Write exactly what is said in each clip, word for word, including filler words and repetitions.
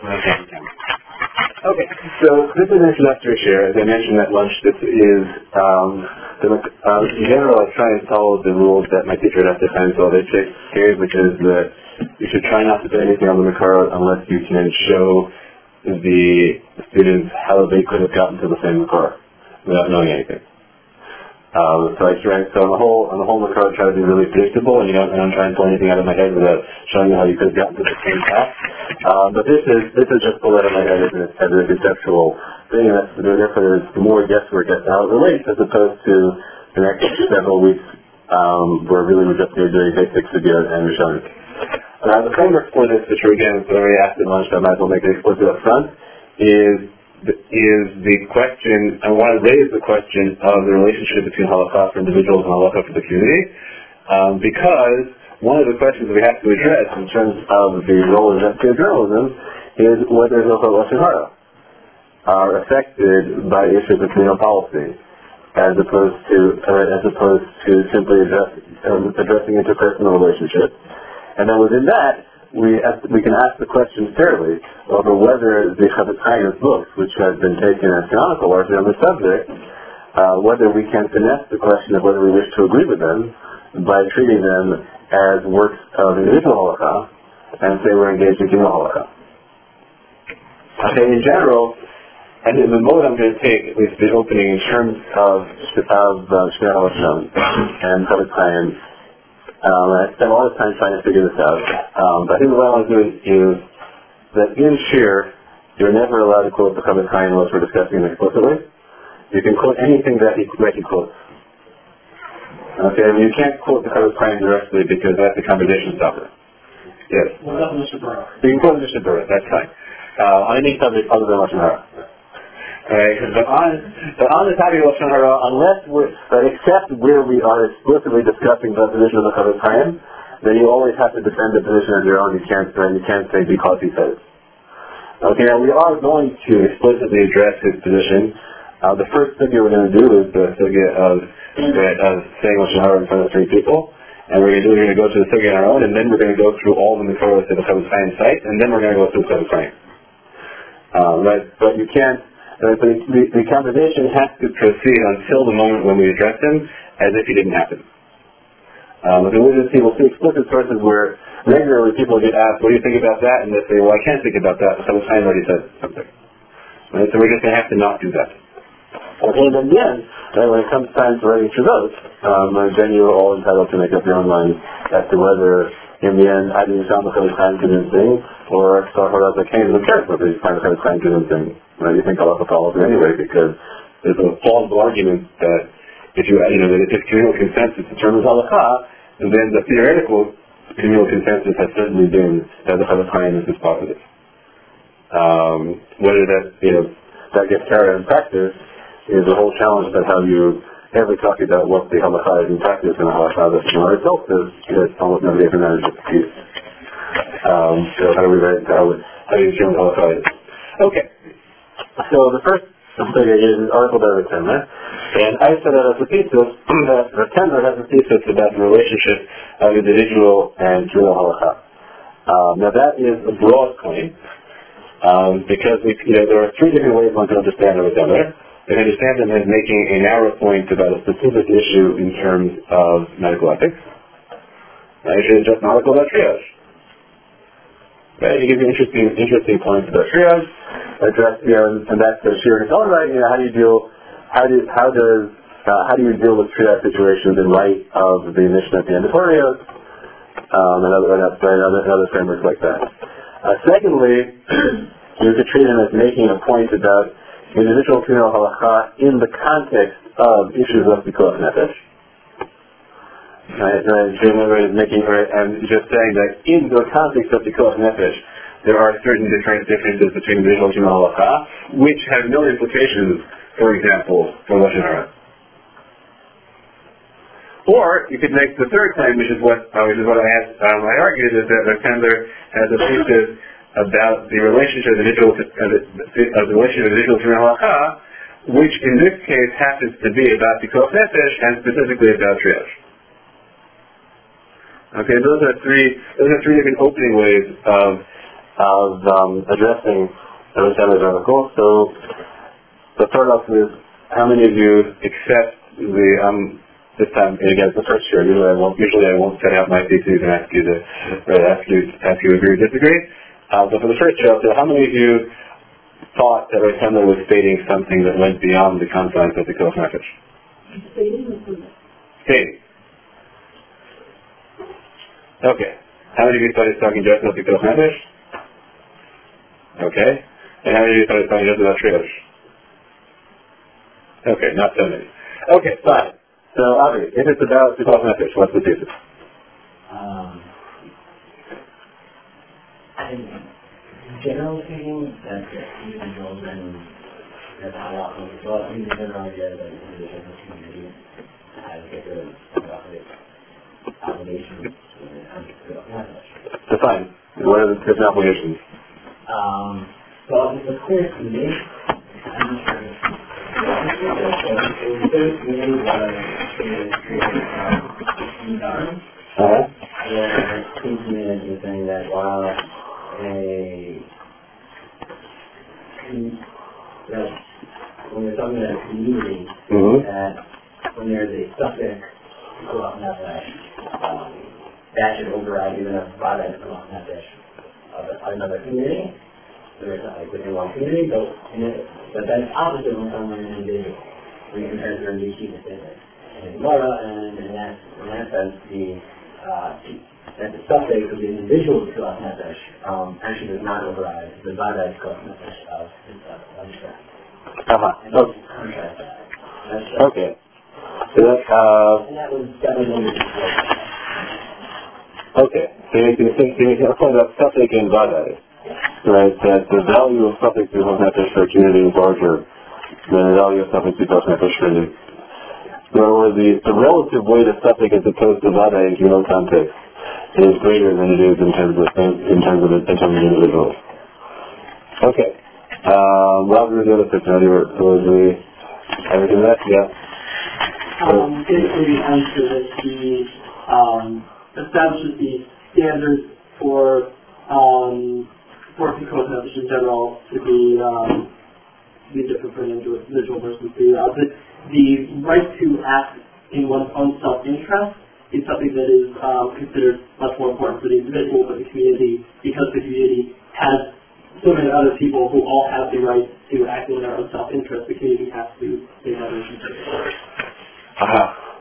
Okay, so this is an introductory share. As I mentioned at lunch, this is, um, the, uh, in general, I try and follow the rules that my teacher at the time told us, which is that you should try not to do anything on the Makar unless you can show the students how they could have gotten to the same Makar without knowing anything. Um, so I try, so on the whole, on the whole Makar, I try to be really predictable, and you don't, I don't try and pull anything out of my head without showing you how you could have gotten to the same path. Um, but this is this is just pulled out of my head as a, as a conceptual thing, and that's, therefore there's more guesswork as to how it relates, as opposed to the next several weeks um, where really we're just going to be doing basic Sugya and Rishonim. Uh, the framework for this, which again is already asked at lunch, so I might as well make it explicit up front, is is the question, I want to raise the question of the relationship between halakha for individuals and halakha for the community, um, because one of the questions we have to address in terms of the role of investigative journalism is whether Zohar and Lashon Hara are affected by issues of communal policy, as opposed to uh, as opposed to simply address, um, addressing interpersonal relationships. And then within that, we ask, we can ask the question fairly over whether the Chafetz Chaim's books, which have been taken as canonical largely on the subject, uh, whether we can finesse the question of whether we wish to agree with them by treating them as works of individual halakha and say we're engaged in communal halakha. Okay, in general, and in the mode I'm going to take, at least the opening in terms of of uh, Shmir HaLashon and Chafetz Chaim, Um, I spent a lot of time trying to figure this out. Um, but I think what I want to do is, is that in Shir, you're never allowed to quote the Chafetz Chaim unless we're discussing it explicitly. You can quote anything that he, that he quotes. Okay, I mean, you can't quote the Chafetz Chaim directly because that's a conversation stopper. Yes? What about Mishnah Berurah? You can quote Mishnah Berurah, that's fine. Uh, on any subject other than Lashon Hara. Right, but on, but on the topic of Lashon Hara, unless we're, uh, except where we are explicitly discussing the position of the Chafetz Chaim, then you always have to defend the position of your own. You can't, uh, you can't say because he says. Okay, now we are going to explicitly address his position. Uh, the first thing we're going to do is the sugya of, of saying Lashon Hara in front of three people, and we're going to do, we're going to go to the sugya on our own, and then we're going to go through all the Mikoros of the Chafetz Chaim site, and then we're going to go through the Chafetz Chaim. Uh, right, but you can't. Uh, the, the, the conversation has to proceed until the moment when we address him as if he didn't happen. Um, and we'll see, we'll see explicit sources where regularly people get asked, what do you think about that? And they say, well, I can't think about that. Chafetz Chaim already said something. Right? So we're just going to have to not do that. Okay, and then again, uh, when it comes time to writing through those, um, then you're all entitled to make up your own mind as to whether, in the end, either you found the Chafetz Chaim convincing, or Sarfar came to the church whether you find the Chafetz Chaim convincing. Well, you think halacha follows it anyway, because there's a plausible argument that if you, you know, that if communal consensus determines halacha, then the theoretical communal consensus has certainly been that the Chafetz Chaim is positive. Um, whether that, you know, that gets carried out in practice is a whole challenge about how you ever talk about what the halacha is in practice and the halacha that the Gemara itself is, is almost nobody ever manages to see it. Um, so how do we write, how, how do you determine halacha is? Okay. So the first thing is an article by Ratender, and I said that as a thesis, that Ratender has a thesis about the relationship of individual and communal halakha. Um, now that is a broad claim, um, because we, you know, there are three different ways one can understand Ratender. You can understand him as making a narrow point about a specific issue in terms of medical ethics. Now, you should just an article about triage. Right? He gives you interesting, interesting points about triage. Address, you know, and that's the sheer all right. You know, how do you deal? How do how does uh, how do you deal with triage situations in light of the Mishnah at the end of Horios, um, and other and other, and other frameworks like that? Uh, secondly, you could treat him as making a point about individual communal halacha in the context of issues of pikuach nefesh. Right, right, making and just saying that in the context of pikuach nefesh, there are certain different differences between individual and communal halacha, which have no implications, for example, for Lashon Hara. Or you could make the third claim, which is what uh, which is what I had, um, I argued, is that Ratender has a thesis about the relationship of individual to, uh, the, uh, the relationship of individual to communal halacha, which in this case happens to be about pikuach nefesh and specifically about triage. Okay, those are three. Those are three different opening ways of of um, addressing Alexander's article. So the third option is, how many of you accept the, um, this time, and again, it's the first year, usually I won't, usually I won't set out my thesis and ask you to, or ask you, ask you to agree or disagree. Uh, but for the first year, so how many of you thought that Alexander was stating something that went beyond the confines of the Pikuach Nefesh? Stating. Okay. How many of you thought he was talking just about the Pikuach Nefesh? Okay. And how many of you thought he was talking just about Shriyosh? Okay, not so many. Okay, fine. So, Avi, if it's about Pikuach Nefesh, what's the thesis? Um, generally speaking, that's individuals and that's how often as well. I mean, the general idea that individuals in the community have a different obligations and Define. What are the different obligations? Um, well, it was clear to me, I'm not sure if it was clear to me that it was created from Darwin. Uh-huh. Where it seems to me that you're saying that while a that when you're talking about a community, mm-hmm. that when there's a suffix go up nefesh, um, that should override even a vada go up nefesh of another community. There's like within one community, but in it, but that's opposite when someone is an individual. When you compare their new key statement. And Gemara, and in that in that sense, the uh, that the suffix of the individual Pikuach Nefesh um, actually does not override the vada Pikuach Nefesh of the abstract. Uh-huh. Oh. Contrast that. That's okay. So that, uh, and that was definitely okay. So you can think, you can apply that suffix in vada, right? That the value of suffix Pikuach Nefesh for a community is larger than the value of suffix Pikuach Nefesh for the, or the, the relative weight of suffix as opposed to vada in communal context is greater than it is in terms of in terms of in terms of individuals. Okay. Um, Robert, the other person, you were was the everything that yeah. Um, basically, the answer that he um, establishes the standards for um, for Pikuach Nefesh in general to be um, be different for an individual versus the uh, the, the right to act in one's own self-interest is something that is um, considered much more important for the individual, but the community, because the community has so many other people who all have the right to act in their own self-interest, the community has to pay that attention. Aha.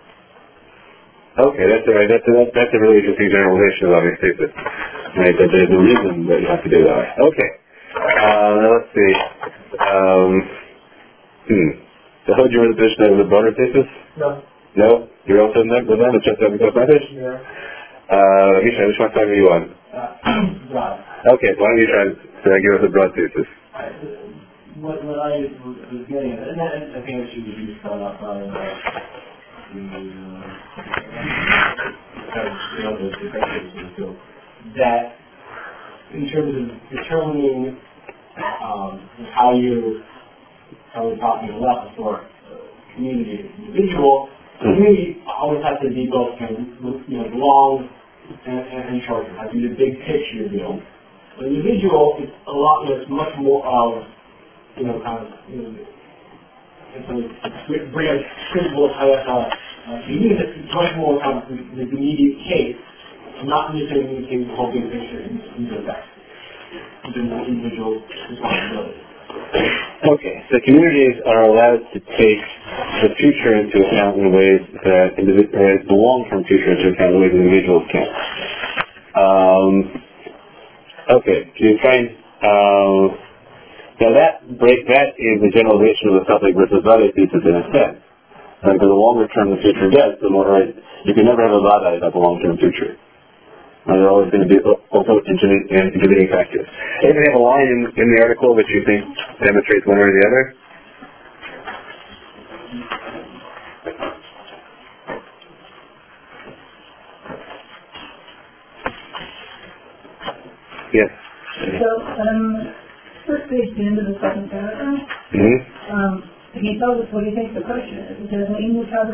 Okay, that's right. That's a, that's a really interesting generalization of obviously, but right, that there's a reason that you have to do that way. Okay. Uh, now let's see. Um, hmm. So how would you run the position of the broader thesis? No. No? You're also in that with them? It's just that because message? Yeah. Uh, Misha, which one time are you on? Uh, broad. Okay, why don't you try to uh, give us a broad thesis? What, what I was getting at, and I, I think it should be spelled out by uh, the, uh, you know, the, the criteria, so that in terms of determining um, how you, how we're talking about for community individual, the community always has to be both kind of, you know, long and, and, and short. It has to be the big picture deal. The individual is a lot, it's much more of, you know, kind of, you know, it's a bring a principle of how uh, community is much more kind of the, the immediate case, not necessarily communicating the whole big picture in, in the effect, in terms of individual responsibility. Okay, so communities are allowed to take the future into account in ways that individ- or the long-term future into account in ways that individuals can't. Um, okay, can you find, um, now that break, that is the generalization of the suffix versus vada thesis in a sense. Like the longer term the future gets, the more, right, you can never have a vada without the long-term future. And they're always going to be also intervening factors. If you have a line in, in the article that you think demonstrates one or the other? Yes. So, um, first page, the end of the second paragraph, Mm-hmm. um, he tells us what he thinks the question is. He says, "Im mutad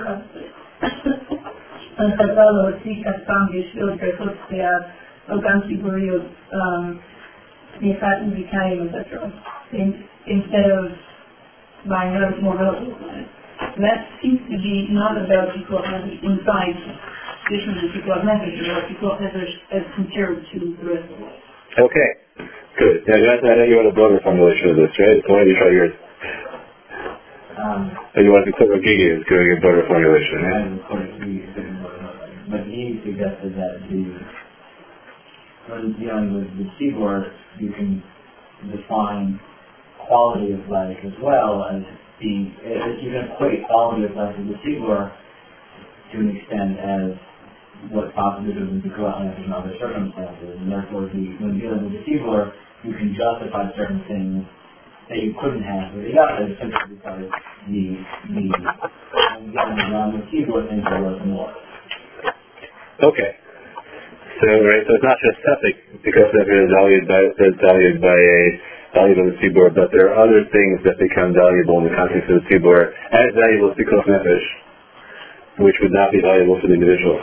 chazal lo hotzi kastam v'yishvil berchot tzeyad o gam tziburiot the fat decaying, et cetera, in, instead of buying other more valuable plants. That seems to be not about Pikuach Nefesh inside addition to Pikuach Nefesh, or Pikuach Nefesh as compared to the rest of life. Okay, good. Now, Jonathan, I know you want a broader formulation of this, right? So why don't you try yours? Um, So you want to put what Gigi is doing a broader formulation, right? and of course, he but he suggested that the when dealing with the seaboard, you can define quality of life as well as the if you can equate quality of life with the seaboard to an extent as what possibly doesn't go out in other circumstances, and therefore the, when dealing with the seaboard, you can justify certain things that you couldn't have with the other simply because the the when dealing around the seaboard things are worth more. Okay. So, right, so it's not just septic because that is valued by, that's valued by a valued on the seaboard, but there are other things that become valuable in the context of the seaboard as valuable as Pikuach Nefesh, which would not be valuable for the individual.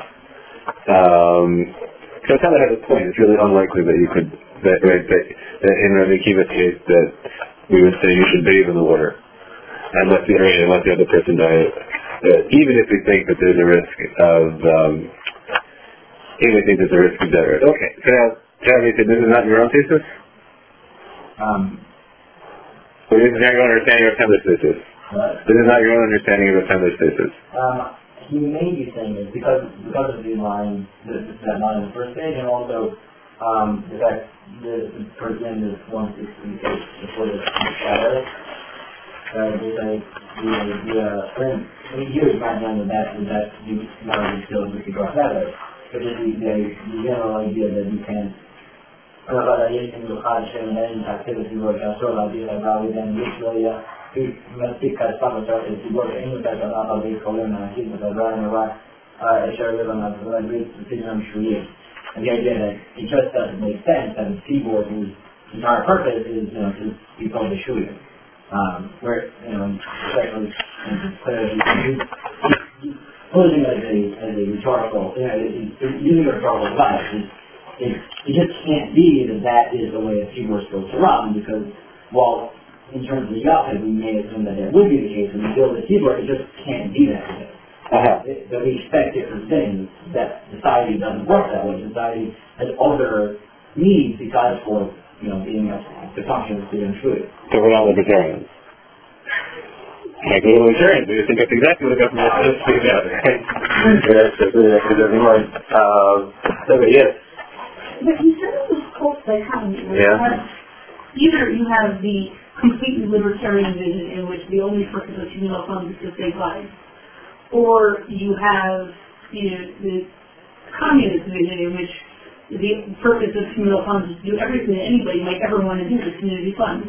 Um, so it kind of has a point. It's really unlikely that you could, that, right, that, that in Rabbi Akiva's case, that we would say you should bathe in the water, unless the, right, unless the other person died. Uh, even if we think that there's a risk of, um, even if we think there's a risk of death. Okay, so now, Charlie said this is not your own thesis? Um, So this is not your own understanding of Tendler's thesis? but, This is not your own understanding of Tendler's thesis? um, he may be saying this because because of the line, the, that line in the first page, and also um, the fact the, the person is one sixty-eight before the shadow. Uh, they say the idea, and we use right now that that that you not only still with the cross shadow, but just the, the the general idea that you can. Allora, io tengo calcio in lenta, credo si vuole solo a dire bravi ben Victoria, qui una piccola spalla ciò che si vuole in una giornata del colonna, chi da brano va a essere una una decision tree. And the idea that it just doesn't make sense that the seaboard whose entire purpose is, you know, to be called a shooter. Um, where, you know, especially clearly posing as a as a rhetorical, you know, using a rhetorical device. It, it just can't be that that is the way a seaboard is supposed to run, because while in terms of the outfit we may assume that that would be the case when we build a seaboard, it just can't be that way. Uh-huh. It, that we expect different things, that society doesn't work that way. Society has other needs besides for, you know, being a, the function of being food. So we're not libertarians. Like we're libertarians, we just think that's exactly what the government is supposed to do. That's just really nothing more. Um, okay, yes. But you said it was called dichotomy. Yeah. Either you have the completely libertarian vision in which the only purpose of communal funds is to save lives, or you have, you know, the communist vision in which the purpose of communal funds is to do everything that anybody might ever want to do with community funds.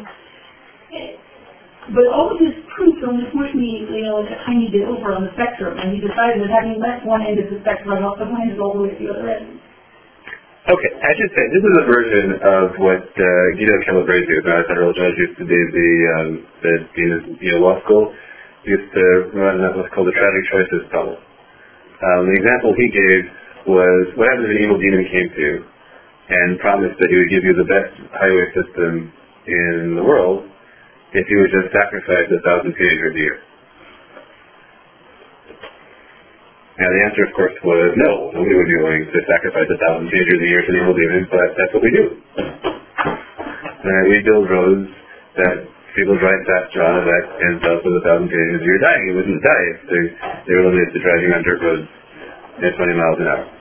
But all of this proof only pushed me, you know, a tiny bit over on the spectrum, and he decided that having left one end of the spectrum, I'd also find it all the way to the other end. Okay, I should say, this is a version of what uh, Guido Calabresi, who's not a federal judge, used to do the, um, the you know, law school, used to run what's called the tragic choices problem. Um, the example he gave was, what happens if an evil demon came to you and promised that he would give you the best highway system in the world if you would just sacrifice a thousand pigs a year? Now the answer, of course, was no. Nobody would be willing to sacrifice a thousand pigs a year to the evil demons, but that's what we do. Uh, we build roads that people drive faster on, that ends up with a thousand pigs a year dying. You wouldn't die if they, they were limited to driving on dirt roads at twenty miles an hour.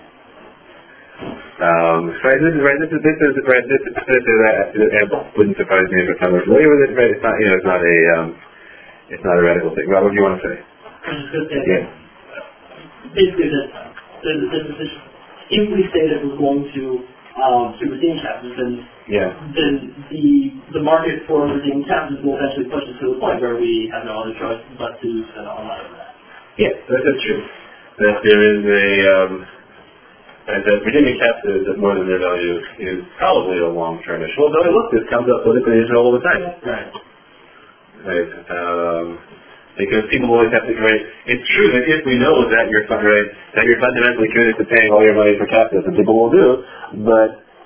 Um, right, this is right. This is this is right. This is this is that. It wouldn't surprise me if it's not familiar with it. Right? It's not. You know, it's not a. Um, it's not a radical thing. Rob, what do you want to say? Yeah. Basically, that the, the decision. If we say that we're going to um, to redeem captives, then Yeah. then the the market for redeeming captives will eventually push us to the point where we have no other choice but to spend our money on that. Yes, that is true. That there is a. Um, And that redeeming captives at more than their value is probably a long-term issue. Although, look, this comes up politically in Israel all the time. Right. Right. Um, because people always have to, right, it's true that if we know that you're, right, that you're fundamentally committed to paying all your money for captives, and people will do, but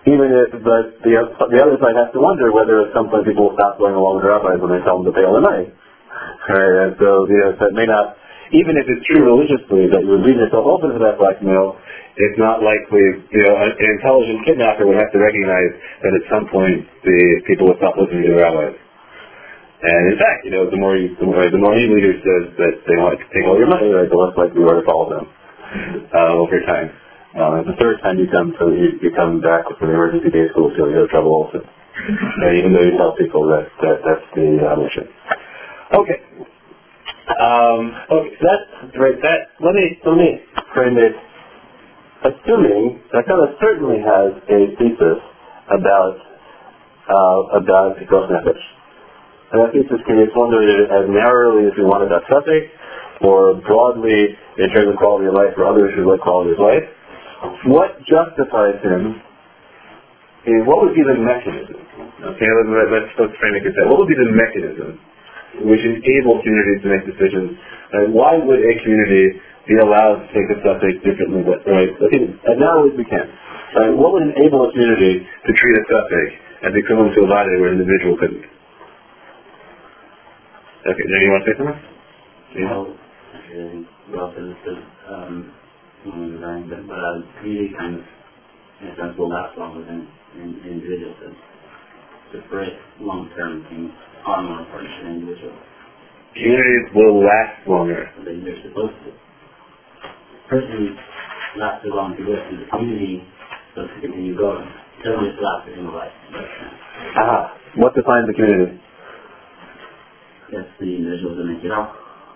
Even if, but the, the other side has to wonder whether at some point people will stop going along with their rabbis when they tell them to pay all their money. Right? And so, you know, so it may not, even if it's true religiously that you would leave yourself open to that blackmail, it's not likely, you know, an intelligent kidnapper would have to recognize that at some point the people would stop listening to the rabbis. And in fact, you know, the more you, the more, the more any leader says that they want to take all your money, right, the less likely you are to follow them uh, over time. Uh, the third time you come to, you, you come back from the emergency day school, so you have trouble also. And even though you tell people that, that that's the uh, mission. Okay. Um, okay, so that's right. That let me let me frame it. Assuming that Takana certainly has a thesis about uh, about Pikuach Nefesh, and that thesis can be formulated as narrowly as we want about Suffolk, or broadly in terms of quality of life for others who like quality of life. What justifies him is what would be the mechanism? Okay, let's let's, let's frame it like that. What would be the mechanism which enables communities to make decisions? And why would a community be allowed to take a suffix differently? But, right, okay, as narrow as we can. Right, what would enable a community to treat a suffix as equivalent to a body where an individual couldn't? Okay, do you want to say something? Yeah. Well, actually, well, this is, um, design, but, but a community kind of, in a sense, will last longer than an individual does. So for it, long-term things are more important than individuals. Communities will last longer. Than they're supposed to. Person lasts as long to go through the community, so to continue going. It doesn't just last in the life. Aha. What defines the community? That's the individuals that make it up.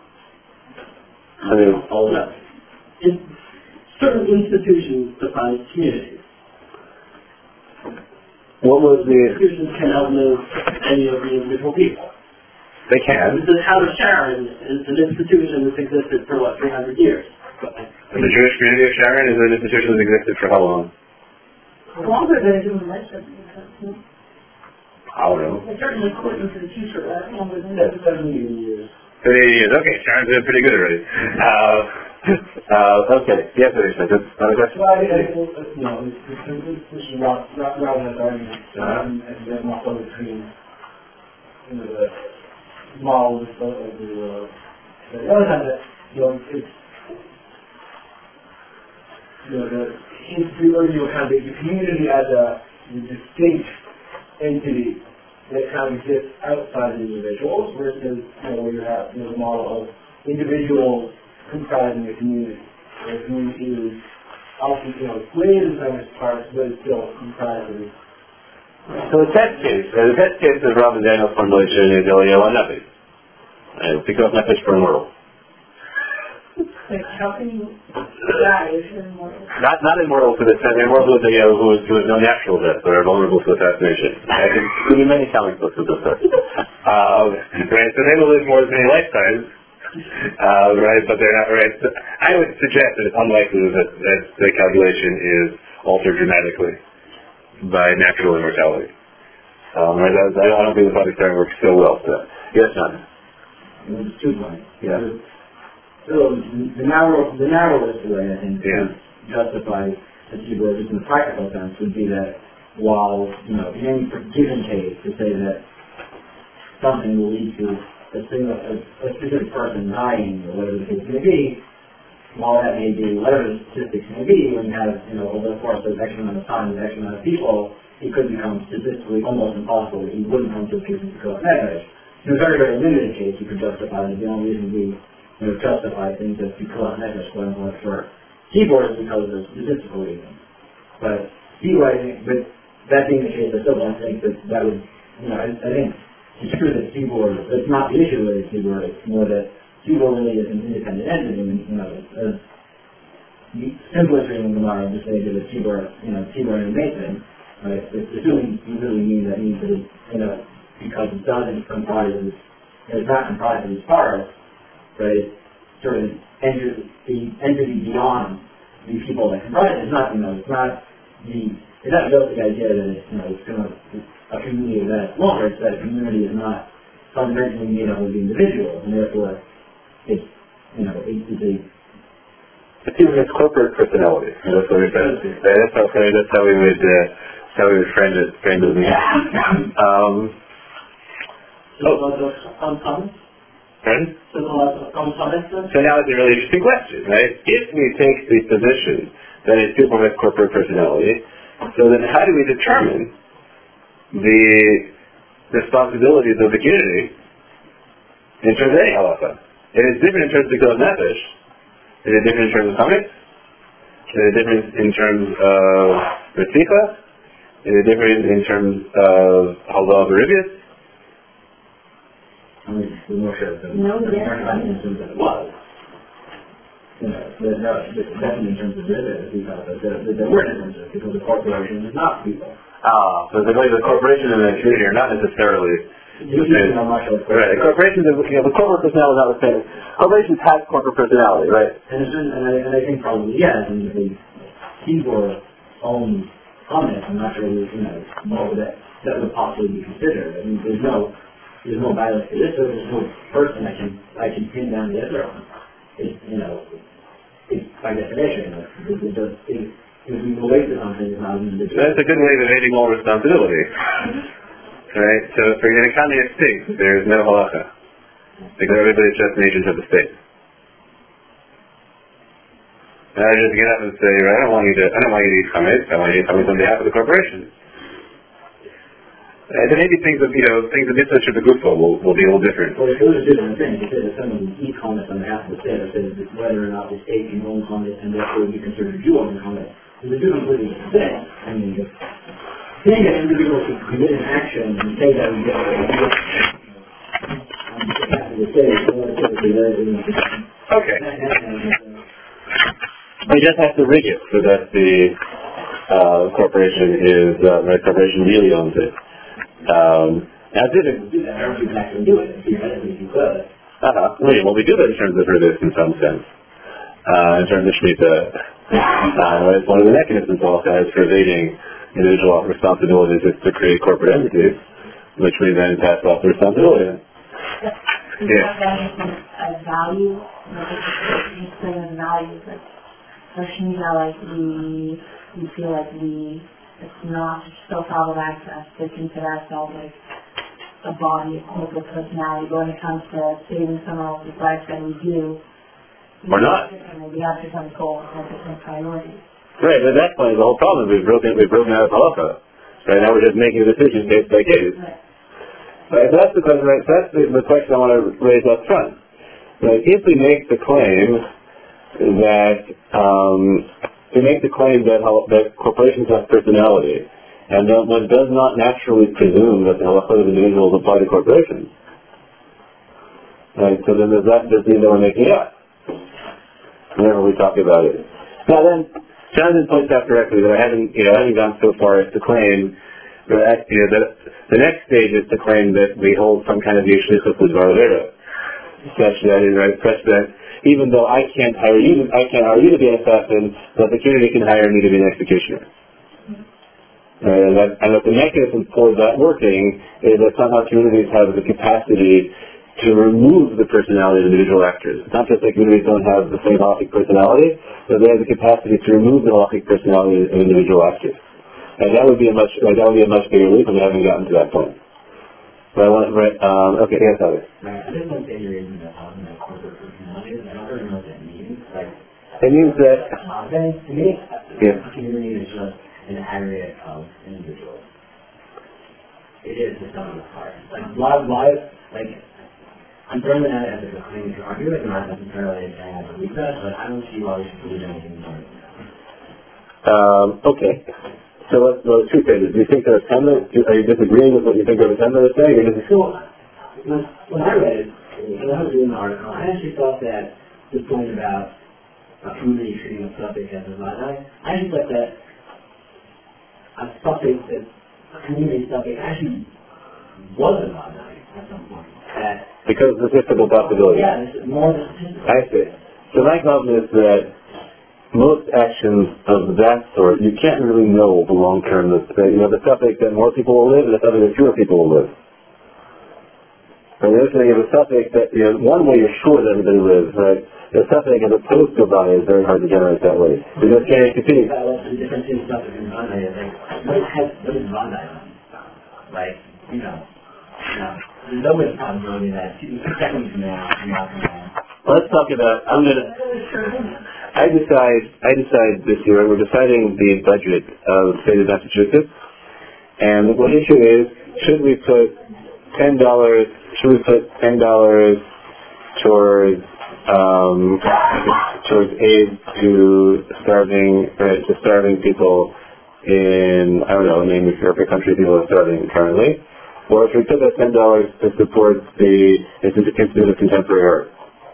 I mean, all that. In certain institutions define communities. What was the... Institutions can outlive any of the individual people. They can. The Town of Sharon is an institution that's existed for, what, three hundred years? And the Jewish community of Sharon is an institution that existed for how long? Longer than a human life sentence. I don't know. It's certainly according to the future, right? Longer than That's that. seventy years. thirty years. Okay, Sharon's doing pretty good already. Uh, uh, okay. Yes, there is. That's not a question. Well, I, I, you know, it's, it's, this is not, not, not an argument, um, and there's not so between, you know, the models of the, uh, the other time that, you know, it's, you know, the, the, you know, kind of the, the community as a distinct entity that kind of exists outside the individuals versus, you know, where you have, you know, the model of individuals comprising a community. The community is often, you know, split in some parts, but it's still comprised of. So the test case, uh, the test case is Rabbi Daniel's formulation is Eliyahu Hanavi. And Pikuach Nefesh for immortal. Like, how can you die if you're immortal? Not not immortal to the sense, immortal to the uh, who is who is no natural death, but are vulnerable to assassination. I can there be many comic books of this sort. Uh, right, so they will live more than many lifetimes. Uh, right, but they're not right. So I would suggest that it's unlikely that, that the calculation is altered dramatically by natural immortality. Um, right, I, I don't think the project there works so well for that. Yes, John. It's two points. Yeah. So the narrow, the narrowest way, I think, Yeah. to justify the keyboard, just in the practical sense, would be that while, you know, in any given case, to say that something will lead to a, single, a, a specific person dying, or whatever the case may be, while that may be, whatever the statistics may be, when you have, you know, over the course of X amount of time, with X amount of people, it could become statistically almost impossible that you wouldn't come to a case of Pikuach Nefesh. In a very, very limited case, you could justify that the only reason we you know, justify things as Pikuach Nefesh, quote unquote, for keyboards because of statistical reasons. But anyway, but that being the case, I still don't think that that would, you know, I, I think it's true that keyboard, that's not the issue with keyboard, it's more that keyboard really is an independent entity, and, you know, as the simplest reading of the model, just say that keyboard, you know, keyboard and Mason, right, it's assuming you really mean that means that it, you know, because it doesn't comprise, it's not comprised of these parts, right, sort of enter the entity beyond the people that comprise it. It's not, you know, it's not the, it's not just the idea that it's, you know, it's going to, a community that it's longer, it's that a community is not fundamentally made up of the individuals, and therefore it's, you know, it, it's a... It's even its corporate personality. That's what we said. That's how, that's how we would uh, how we would frame it, frame it. Um, So a lot of uncommon. pardon? So a lot of uncommon. So now it's a really interesting question, right? If we take the position that a super has corporate personality, so then how do we determine the responsibilities of the community in terms of any halacha? It is different in terms of the Gilad Nefesh. It is different in terms of Chametz. It is different in terms of Ritzicha. It is different in terms of Halal Beribius. I mean, the more sure the No, the yeah. more in terms of it was. You know, the, no, the, definitely in terms of it, the, the, the, the word differences, because the corporation is not people. Ah, so the way the corporation and the community are not necessarily You the know, much of right. The corporation, you know, the corporate personality is not the same. Corporations have corporate personality, right? And, it's been, and, I, and I think probably, yes, and the Hebrew own comments, I'm not sure, you know, more that, that would possibly be considered. I mean, there's no, there's no violence to this, so there's no person I can, I can pin down the other one. It's, you know, it's by definition, you know, it, it does, it, if we relate to something, it's not an individual. That's a good way of evading all responsibility. Right? So for an economy of states, there is no halacha. Because everybody's just an agent of the state. And I just get up and say, right, I don't want you to, I don't want you to eat chametz, I want you to eat chametz on behalf of the corporation. And then maybe things of, you know, things of mitzvah should be good for will, will be a little different. Well, if it was a different thing, if it was someone who eats chametz on behalf of the state, or says whether or not the state can own chametz and therefore would be considered a Jew owning chametz, it's a different completely different thing. I mean, if saying that individuals should commit an action and say that we get on behalf of the state, Okay. We just have to rig it so that the uh, corporation is, uh, the corporation really owns it. Um, now, did it, do that, I don't think you actually do it, theoretically you could. uh-huh. Well, we do that in terms of Ridus in some sense. Uh, in terms of Shemitah. Uh, one of the mechanisms also has for evading individual responsibilities is to create corporate entities, which we then pass off the responsibility. Is Yeah. that a value? Like, it's a value, like, for Shemitah, like, we, we feel like we, it's not still out of access to consider ourselves like a body, a corporate personality, but when it comes to saving someone else's life, then we do. Or not. We have different goals and different priorities. Right, but at that point, the whole problem is we've broken, we've broken out of halacha. Right now we're just making a decision case by case. Right. Right, so that's the question, right, so that's the, the question I want to raise up front. Right, if we make the claim that, um, we make the claim that, that corporations have personality, and that one does not naturally presume that the halacha of individuals apply to corporations. Right, so then does that just mean that we're making it up whenever we talk about it? Now then, Jonathan points out correctly that I haven't, you know, I haven't gone so far as to claim that, you know, that the next stage is to claim that we hold some kind of yeshlichus l'dvaravera, such that, right, such that even though I can't hire you, I can't hire you to be an assassin, but the community can hire me to be an executioner. Right, and, that, and that the mechanism for that working is that somehow communities have the capacity to remove the personality of individual actors. It's not just that communities don't have the same halachic personality, but they have the capacity to remove the halachic personality of individual actors. And that would be a much like, that would be a much bigger leap, and we haven't gotten to that point. But I want right, um, okay, yes, Alex. Right, I just want to say you're even talking about corporate personalities, I don't really know what that means. Like, It means that, uh, then, to me, yeah. a community is just an aggregate of individuals. It is the sum of the parts. Like, why, why, like, I'm throwing that as a claim to argue it, not necessarily saying I believe that, but I don't see why we should believe anything more than that. Um, okay. So let's, well, two things. Do you think there's ten minutes? Are you disagreeing with what you think of ten minutes saying? Or just So, when, when I read it, when I was reading the article, I actually thought that the point about a community treating a subject as a vadai, I actually thought that a subject, that a community subject actually was a vadai at some point. That, because of the statistical possibility. yeah, this is more than statistical. I see. So my comment is that most actions of that sort, you can't really know the long term. That, you know, the subject that more people will live and the subject that fewer people will live. And the other thing is a suffix that, you know, one way you're sure that everybody lives, right? The suffix as opposed to a Bondi is very hard to generate that way. Because K H T P. What's the difference in suffix and Bondi? What has, what is Bondi on? Right? You know, you know, there's no way of probability that two seconds from now, you're not going to. Let's talk about, I'm going to, I decide, I decide this year, we're deciding the budget of the state of Massachusetts. And the issue is, should we put ten dollars, should we put ten dollars towards, um, towards aid to starving, uh, to starving people in, I don't know, name if your country people are starving currently, or should we put that ten dollars to support the Institute of Contemporary Art?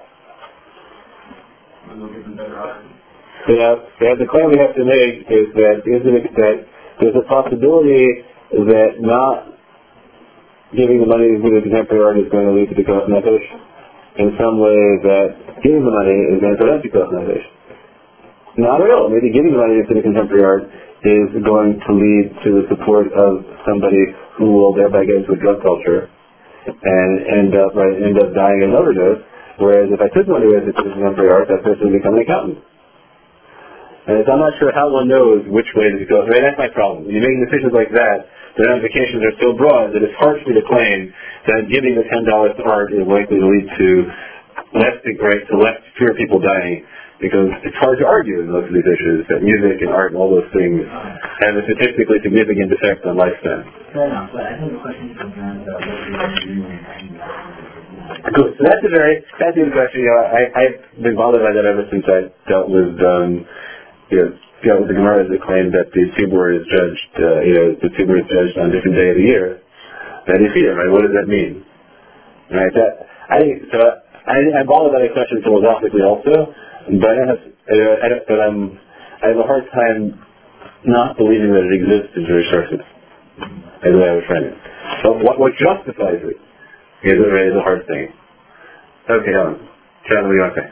Yeah, yeah, the claim we have to make is that, is it, that there's a possibility that not giving the money to the contemporary art is going to lead to the cost nefesh. In some way that giving the money is going to prevent the cost nefesh. Not at all. Maybe giving the money to the contemporary art is going to lead to the support of somebody who will thereby get into a drug culture and end up right, end up dying of an overdose. Whereas if I took money with it to the contemporary art, that person would become an accountant. And I'm not sure how one knows which way to go. Right? That's my problem. When you're making decisions like that, the ramifications are so broad that it's hard for me to claim that giving the ten dollars to art is likely to lead to less right, to less fewer people dying. Because it's hard to argue in most of these issues that music and art and all those things have a statistically significant effect on lifespan. Fair enough, but I think the question is concerned about what we're doing. Good. So that's a very that's a good question. You know, I, I've been bothered by that ever since I dealt with um, you know, dealt with the Gemara that claimed that the tzibur is judged, uh, you know, the tzibur is judged on a different day of the year. That is here, right? What does that mean? Right? That I think so. I, I'm bothered by that question philosophically also, but I have, uh, I don't, but I'm, I have a hard time not believing that it exists in Jewish sources. As I was trying to. But what what justifies it is a, is a hard thing. Okay, Helen. John, what do you want to say?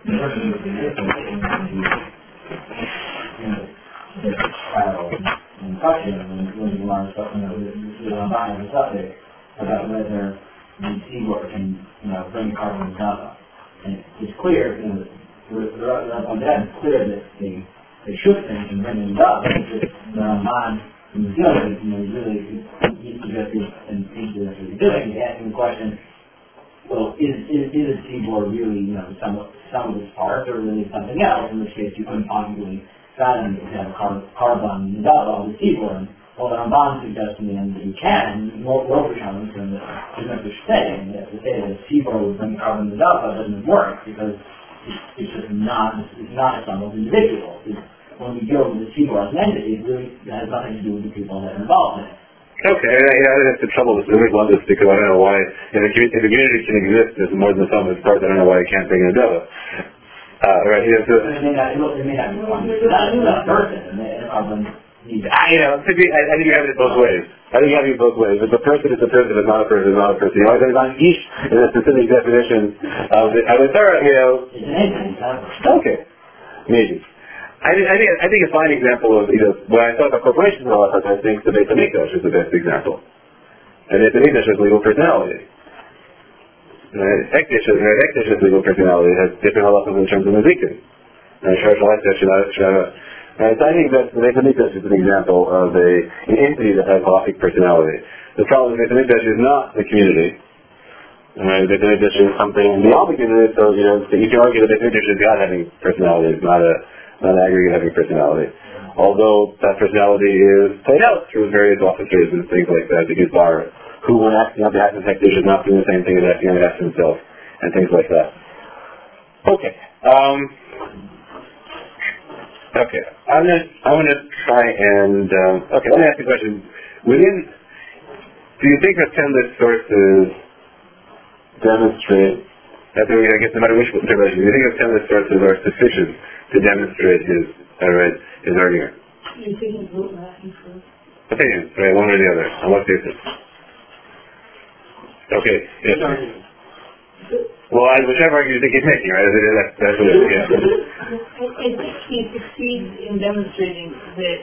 When you want to talk about the subject about whether the seaboard can, you know, bring carbon down. And it's clear, you know, on that it's clear that they they should think and bring it up. It's the Ramban in New Zealand, you know, really he's suggesting and thinks that what he's doing. He's asking the question, well, is is, is a seaboard really, you know, some some of its parts or really something else? In which case you couldn't possibly fathom to have a car, carbon without all the seaboard. Well, the Ramban suggests in the end that you can, more overcome from the Jewish saying that to say that a seaboard would bring carbon without doesn't work because it's, it's just not it's not a sum of individuals. It's, when we deal with the seaboard as an entity, it really has nothing to do with the people that are involved in it. Okay, I, I think that's the trouble with Jewish London because I don't know why if a, if a community can exist as more than the sum of its parts, I don't know why it can't bring in a double. Uh, right, you know, so, it may not, it may not be one. It's not a person, and the carbon needs it. I, you know, to be, I, I think you have it both ways. I think you have it both ways. If the person is a person, if not a person, is not a person. You know, I think on each in a specific definition of the, of the third, you know. It's an entity, it's not a person. Okay, maybe. I, I think I think a fine example of, you know, when I talk about corporations a lot of times, I think the Beit HaMikdash is the best example. And Beit HaMikdash has legal personality. Right? Ekdish's legal personality has different halachas in terms of Nezikin. And Shar Shalai should have. Right, so I think that the Beit HaMikdash is an example of a, an entity that has halachic personality. The problem with Beit HaMikdash is not the community. Right, Beit HaMikdash is something beyond the community, so, you know, you can argue that Beit HaMikdash is God having personality, it's not a not an aggregate having personality. Although that personality is played out through various officers and things like that, because Bar, who when acting on behalf of Hekdesh is not doing the same thing as acting on behalf of himself, and things like that. Okay. Um, okay. I'm gonna I'm gonna try and um, okay. Let me ask you a question. Within, do you think that ten list sources demonstrate? That I guess no matter which interpretation, do you think that ten list sources are sufficient to demonstrate his uh, right, his argument? You're taking a vote and asking for opinions, right? One or the other. On what basis? Okay. Yes. Well, I, whichever argument you think he's making, right? That's, that's what it is, yeah. I think he succeeds in demonstrating that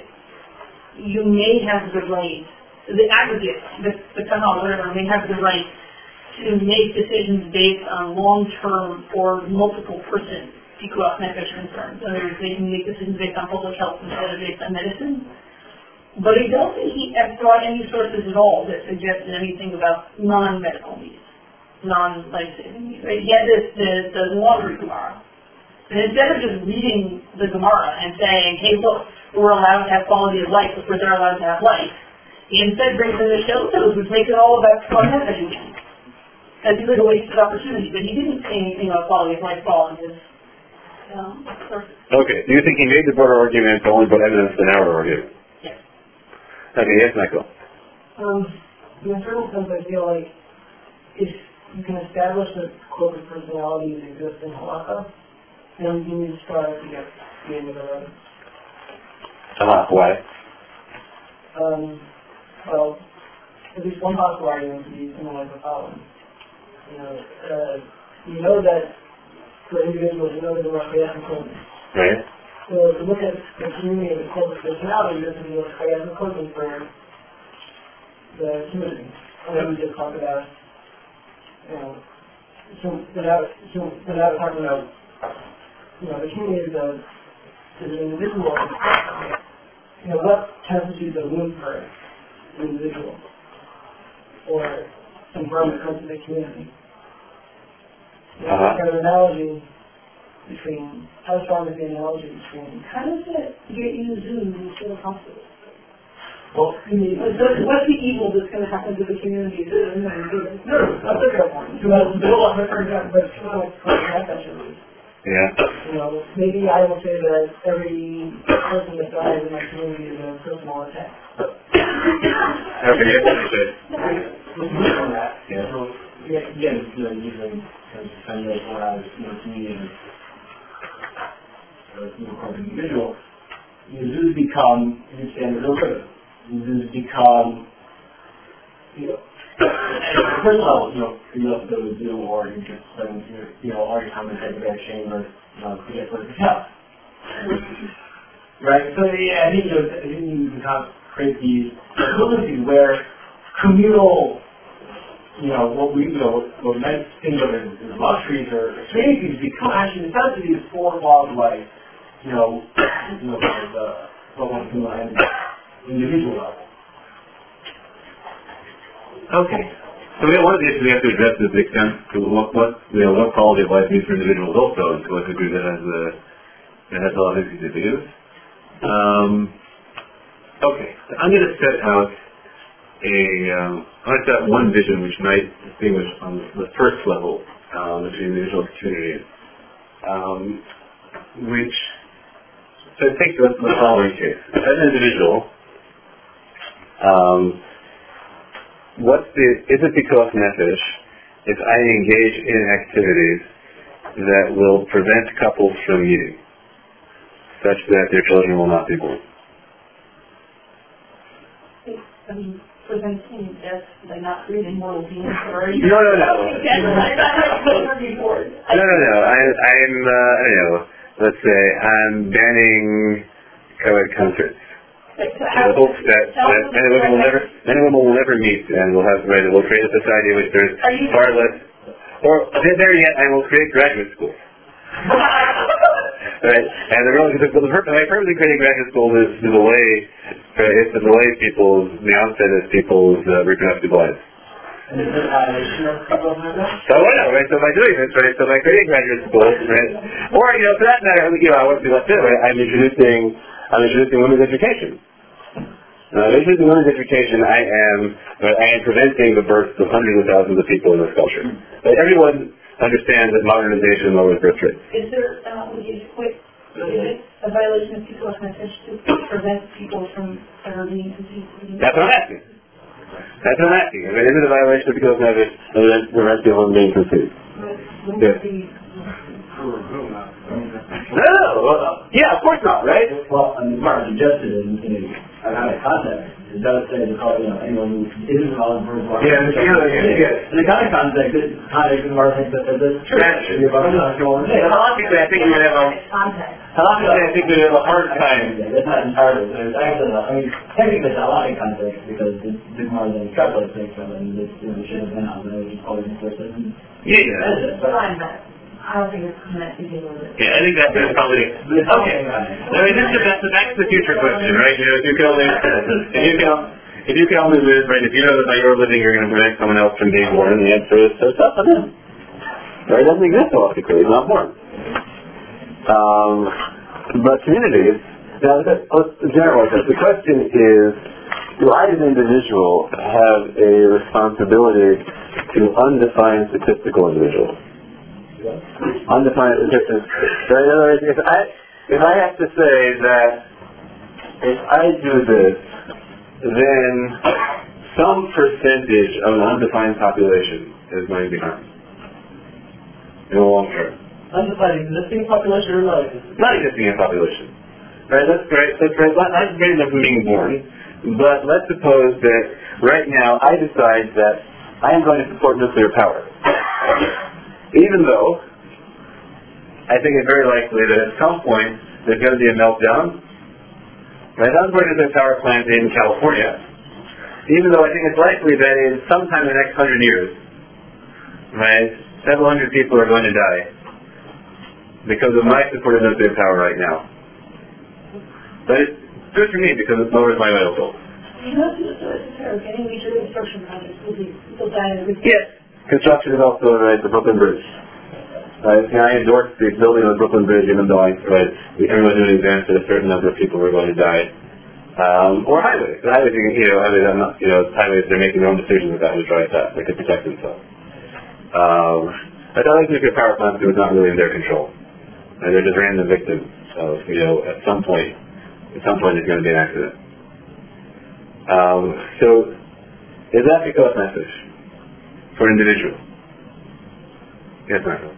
you may have the right, the aggregate, the, the canal, whatever, may have the right to make decisions based on long-term or multiple-person pikuach nefesh concerns. In other words, they can make decisions based on public health instead of based on medicine. But I don't think he brought any sources at all that suggested anything about non-medical needs, non-life-saving needs. Right? He had this, the, the laundry Gemara. And instead of just reading the Gemara and saying, hey, look, we're allowed to have quality of life, but we're not allowed to have life, he instead brings in the Shotos, which make it all about pikuach nefesh again. As he was a wasted opportunity, but he didn't say anything about quality of life at all in his um, sources. Okay, do you think he made the broader argument to only put evidence in our argument? Yes. Okay, yes, Michael. Um, in a certain sense, I feel like if you can establish that corporate personalities exist in halakha, then you need to strive to get the end of the road. Uh-huh, why? Um, well, at least one possible argument would be something like the following. You know, uh, you know that for individuals, you know that there are chayas and kodesh. Right. So if you look at the community of the corporate personality, this would be like chayas and kodesh for the community. And then we just talk about, you know, so without, so without talking about, you know, the community is, a, is an individual. You know, what constitutes a womb for an individual or some harm that comes to the community? You know, Uh-huh. kind of analogy between, how strong is the analogy between, How does that get you zoomed instead of hospital? well, the, What's the evil that's going to happen to the community? no, that's a fair point. So, uh, but, for example, but, so, for example, Yeah. you know, maybe I will say that every person that dies in my community is a personal attack. Okay, yes, what you said. On that, Yeah. so yeah, again, you know, using kind of defend it as you know, community as you know, corporate individual, you know, zoos become you stand as a critical. Zoos become you know at the first level, you know, you have to go to the zoo or you just spend your you know, all your time in the bed chamber, you know, to get what you have. Right? So yeah, I think you know, I think you can kind of create these abilities where communal, you know, what we, you know, what, what men think of as, as luxuries or experiences become actually necessities for laws like, you know, you know, the, the one communal and individual level. Okay. So we have one of the issues we have to address is the extent to what, what you know, what quality of life means for individuals also, and to what degree that has a that has a lot of things to do. Um, okay, so I'm going to set out a um, I'm going to set out one vision which might distinguish on the first level um, between individual and community, um, which so take the, the following case: as an individual. Um, What's the, is it pikuach nefesh if I engage in activities that will prevent couples from meeting, such that their children will not be born? I mean, preventing death by not creating mortal beings or No, no, no. No, No, no, no. I, I'm, uh, I don't know, let's say I'm banning co-ed concerts. Like, so In how, the hopes that, that men and women will never, men and women will never meet, and we'll have, right, we'll create a society in which there's Are you- far less, or there yet, I will create graduate schools. Right, and the real, the, the, my purpose in creating graduate schools is to delay, right, is to delay people's, the onset of people's uh, reproductive lives. And is it a violation of pikuach nefesh? So I know, right? So by doing this, right? So by creating graduate schools, right? Or you know, for that matter, you know, I want to be left in, right? I'm introducing, I'm introducing women's education. Now, by introducing women's education, I am, right, I am preventing the births of hundreds of thousands of people in this culture. Right? Everyone understands that modernization lowers birth rates. is there an obligation, wait, is it a violation of pikuach nefesh to prevent people from ever being conceived? That's what I'm asking. That's what I'm asking. I mean, is it a violation of pikuach nefesh to prevent people from being conceived? Yes. No, no, well, yeah, of course not, right? Well, I mean, Mark suggested in, in a kind of context, it does say to call, you know, anyone who isn't involved in first Yeah, yeah, yeah, yeah. In the kind of context, it context of Mark thinks that there's true. That's true. Yeah, Halachically, I think we would have a Context. halachically, I think we would have a hard time. That's not entirely. There's actually, a- I mean, technically it's a lot of context because it's, it's more than extrapolate things from it, and it's, you know, it should have been on, but it was just always in first Yeah, yeah. That's what I meant. I don't think it's meant to be a little bit. Yeah, I think that's probably okay. I mean, this is that's the that's the future question, right? You know, if you can only if you can if you can only live, right? If you know that by your living you're going to prevent someone else from being born, the answer is so tough on him. Right? It doesn't exist logically. He's not born. Um, but communities. Now, let's generalize this. The question is, do I as an individual have a responsibility to undefined statistical individuals? Undefined statistics. So in other words, if I, if I have to say that if I do this, then some percentage of an undefined population is going to be harmed in the long term. Undefined existing population or not existing? Not existing in population. Right, that's great. That's great. Not, not great enough for being born. But let's suppose that right now I decide that I am going to support nuclear power. Even though I think it's very likely that at some point there's going to be a meltdown. Right, I'm going to the power plant in California. Even though I think it's likely that in sometime in the next hundred years, right, several hundred people are going to die because of my support of nuclear power right now. But it's good for me because it lowers my oil bill. You know, any major construction projects will be will die every Yes. Construction is also right, the Brooklyn Bridge. Right, and I endorse the building of the Brooklyn Bridge, even though I right, everyone knew in advance that a certain number of people were going to die. Um, or highways. The highways, you know, highways, I'm not, you know, highways, they're making their own decisions about who drives fast. They can protect themselves. Um, but I like nuclear power plants because it's not really in their control. And they're just random victims of, you know, at some point, at some point there's going to be an accident. Um, so, is that the co-op message for individuals? Yes, Michael.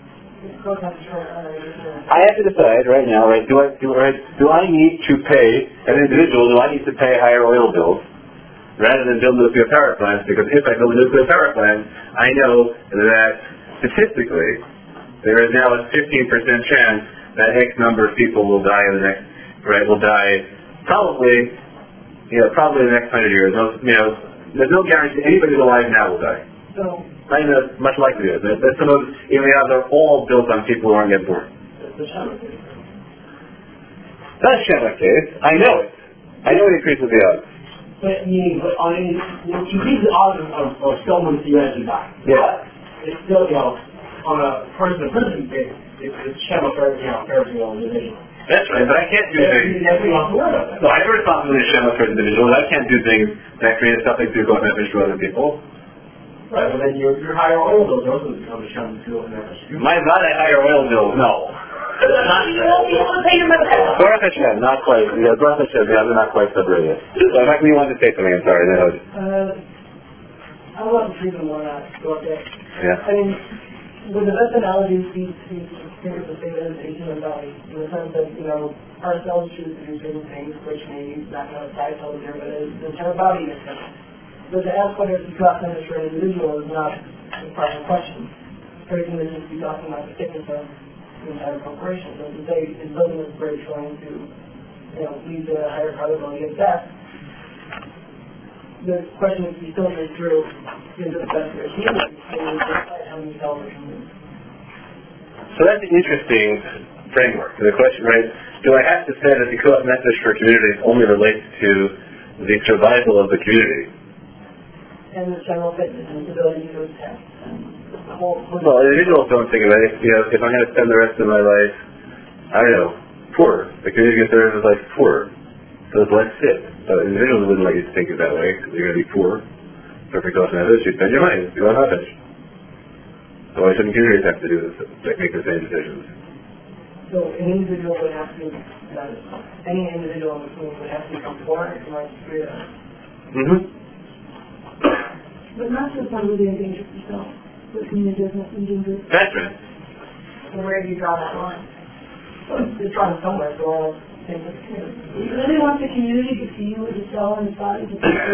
I have to decide right now, right, do I, do, right, do I need to pay, as an individual, do I need to pay higher oil bills rather than build nuclear power plants? Because if I build a nuclear power plant, I know that statistically, there is now a fifteen percent chance that X number of people will die in the next, right, will die probably, you know, probably in the next hundred years. No, you know, there's no guarantee anybody alive now will die. So, I know much likelihood. That, that some of even though they're all built on people who aren't yet born. the Shama case. That's Shama case. I know it. I know it increases the odds. But meaning, but on any, you increase the odds of, of, of someone to actually die. Yeah. It's still, you know, on a person-to-person basis, it's, it's Shama for every, you know, for every individual. That's right, but I can't do things. That's what you have to worry about. No, I have a responsibility to Shama for individuals. I can't do things that create something to go message to other people. Right, but then your, your higher oil bills also become a Shama to go message. My not a higher oil bill, no. You won't be able to pay your medical. Baruch Hashem, not quite. Yeah, Baruch Hashem, yeah, they're not quite separate yet. So, in fact, you wanted to say something, I'm sorry. Then I was, Uh, I want to see them more uh, go up there. yeah. I mean, with the best analogies, these these figures of data is a human body, in the sense that, you know, our cells choose to do certain things, which may not know apply to there, but the entire body is different. But to ask whether it's a class message for an individual is not a proper question. Everything that just be talking about the thickness of the entire corporation. So to say, is building this bridge going to, you know, lead to a higher probability of death? The question is, we still go through, is it the best for a human, and we decide how many cells are human. So that's an interesting framework. The question, right, do I have to say that the co-op message for communities only relates to the survival of the community? And the general fitness and ability to attend. The whole, Well, individuals don't think about it. You know, if I'm going to spend the rest of my life, I don't know, poor. The community gets the rest of his life poor. So it's less fit. So individuals wouldn't like you to think it that way, because you're going to be poor. So if you go off message, you spend your money. You go on message. So why shouldn't communities have to do this, like make the same decisions? So an individual would have to, uh, any individual in the community would have to become poor in order to create a... Mm-hmm. But not just on really endanger yourself, but community doesn't endanger. That's right. And where do you draw that line? Well, it's drawn somewhere, so all things with the community. You really want the community to see you as a cell in the body?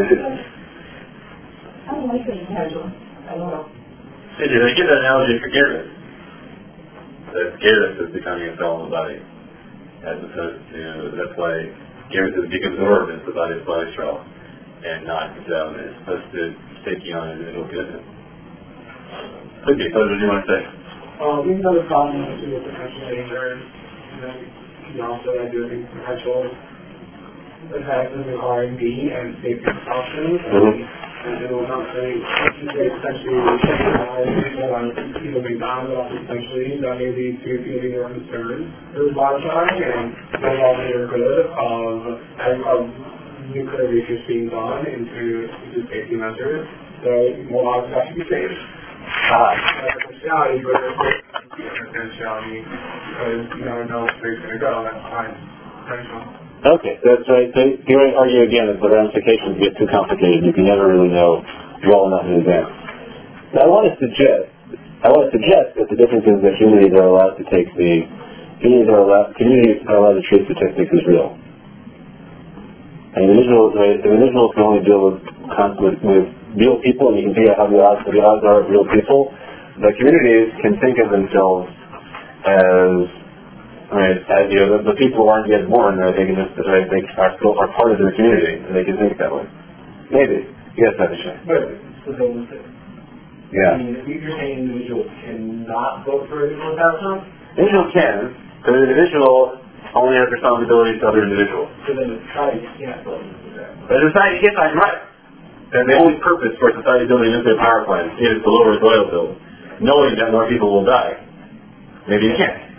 I don't like that Potential. I don't know. They do. They give that analogy for Garrus. That Garrus is becoming a cell in the body. As opposed to, that's why Garrus is being absorbed into the body's cholesterol and not, um, it's supposed to take you on an individual commitment. Could be. What did you want to say? Um, even though the problem is with potential danger, you know, you can also do potential effects of the R and D and safety precautions. Mm-hmm. And it will not say, essentially, uh, people McDonald's office essentially, that may lead to people more concerned. There's monitoring and there's all the good of, of nuclear research being done into, into safety measures. So more lives have to be saved. Ah. Potentiality, but there's potentiality because you never know where it's going to go. That's fine. Potential. Okay, that's right. So you might argue again that the ramifications get too complicated. You can never really know well enough in advance. Now I want to suggest, I want to suggest that the difference is that communities are allowed to take the, communities are allowed, communities are allowed to treat statistics as real. And individuals, right, individuals can only deal with, with, with real people, and you can see how the odds, the odds are of real people. But communities can think of themselves as Right, as you know, the, the people who aren't yet born, right, they can just, right, they are still are part of the community, and they can think that way. Maybe. Yes, Abhishek. But it's the same thing. Yeah. I mean, if you're saying individuals cannot vote for individuals outcome, individual can, but an individual only has responsibility to other individuals. so then the society can't vote for that. But society gets that right. And the only purpose for society building nuclear power plants is to lower its oil bills, knowing that more people will die. Maybe you can't.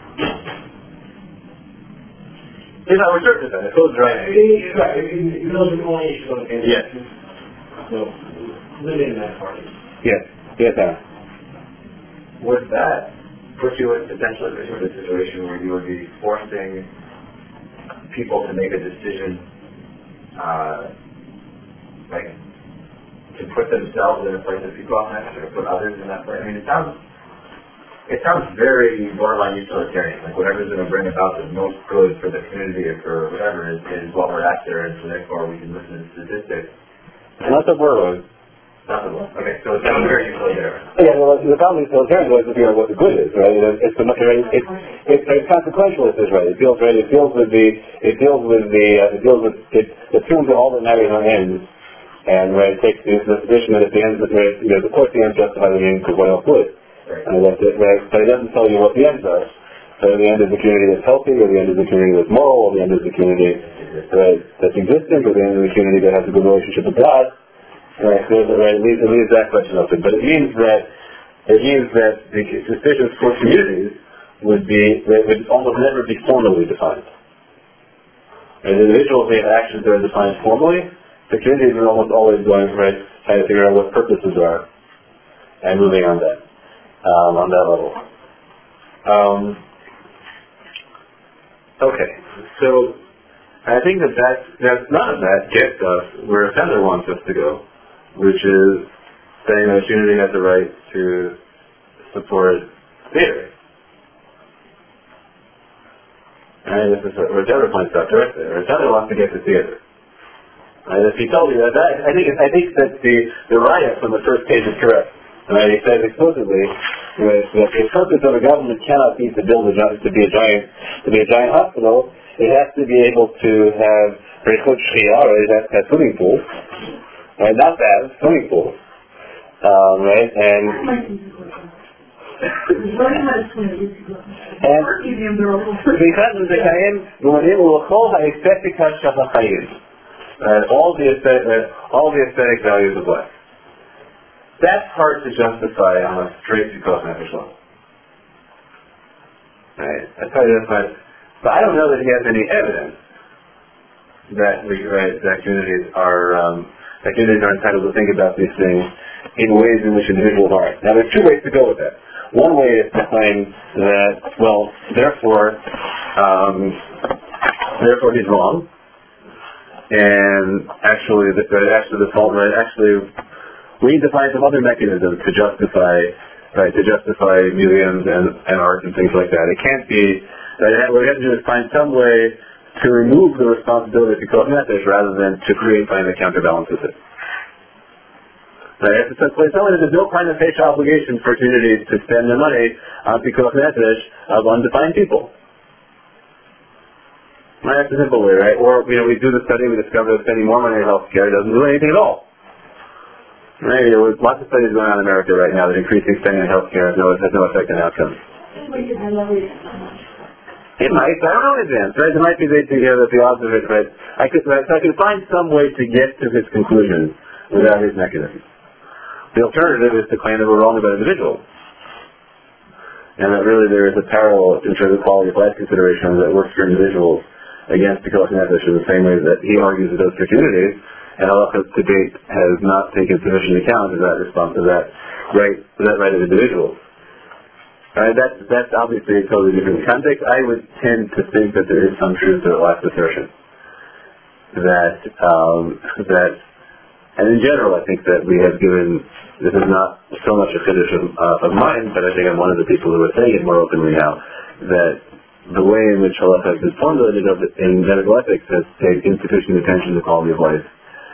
If I were certain of that, it goes right. Right, those are the only issues on the table. Yes. So, limiting that party. Yes. Yes, Anna. Would that put you in potentially into a situation where you would be forcing people to make a decision, uh, like, to put themselves in a place of people on that, or to put others in that place? I mean, it sounds, it sounds very borderline utilitarian. Like, whatever's going to bring about the most good for the community or for whatever is, is what we're after, and so therefore we can listen to statistics. Not the word. Not the one. Okay, so it sounds very utilitarian. Yeah, well, the problem with utilitarian is to figure out what the good is, right? It's, the, right? it's, it's, it's consequentialist, is right. It deals, right? It deals with the, it deals with the, uh, it deals with, it assumes that all that matters are ends, and right, it takes the, the position that at the end, right, you know, of course the ends justify the means, because what else would? Right. And that's it, right? But it doesn't tell you what the ends are. So the end is the community that's healthy, or the end is the community that's moral, or the end is the community right, that's existent, or the end is the community that has a good relationship with God. Right, so right, it, leaves, it leaves that question open. But it means that it means that the decisions for communities would be would almost never be formally defined. As individuals may have actions that are defined formally, the communities are almost always going right, trying to figure out what purposes are and moving on that. Um, on that level. Um, okay, so I think that that, that none of that gets us where Feather wants us to go, which is saying that community has the right to support theater. And this is where Feather points out directly. Where Feather wants to get to theater. And if he told you that, that I think I think that the the riot from the first page is correct. Right, he says explicitly right, that the purpose of a government cannot be to build a to be a giant to be a giant hospital. It has to be able to have rechut shchia, or it has to have swimming pools, right? Not to have swimming pools, um, right? And learning how to swim is good. and Because of the kaim, all the aesthetic, all the aesthetic values of life. That's hard to justify on a straight psikoth nefesh level. Right? That's hard to justify. But I don't know that he has any evidence that we, right, that communities are um, that communities are entitled to think about these things in ways in which individuals aren't. Now, there's two ways to go with that. One way is to claim that, well, therefore, um, therefore he's wrong, and actually, that actually this whole right, actually. We need to find some other mechanism to justify, right, to justify museums and, and art and things like that. It can't be, right, what we have to do is find some way to remove the responsibility of psikoth nefesh rather than to create something that counterbalances it. Right, so there's no kind of facial obligation for communities to spend their money on psikoth nefesh of undefined people. Right, that's a simple way, right? Or, you know, we do the study, we discover that spending more money on health care doesn't do anything at all. Right, there's lots of studies going on in America right now that increasing spending on healthcare has no, has no effect on outcomes. I love it. It might, I don't know in advance, right? There might be they together that the odds of it, but I could, so I could find some way to get to his conclusion without his mechanism. The alternative is to claim that we're wrong about individuals. And that really there is a parallel in terms of quality of life considerations that works for individuals against the Pekuach Nefesh in the same way that he argues it does for communities, and halacha to date has not taken sufficient account of that response to that right, that right of individuals. Right, that's, that's obviously a totally different context. I would tend to think that there is some truth to the last assertion. That, um, that, and in general I think that we have given, this is not so much a chiddush of, uh, of mine, but I think I'm one of the people who are saying it more openly now, that the way in which halacha has been formulated in medical ethics has paid insufficient attention to quality of life.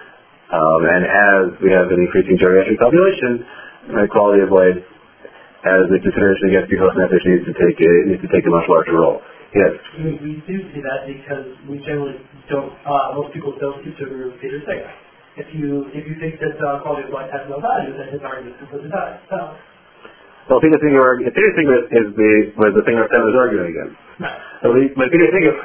Um, and as we have an increasing geriatric population, uh, quality of life as a consideration against Pekuach Nefesh needs to take a, needs to take a much larger role. Yes? We, we do see that because we generally don't, uh, most people don't consider Peter Singer. If you if you think that uh, quality of life has no value, then his argument is completely valid. So, well, Peter Singer, Peter Singer is the, was the thing our friend was arguing against. right. So he, but Peter Singer,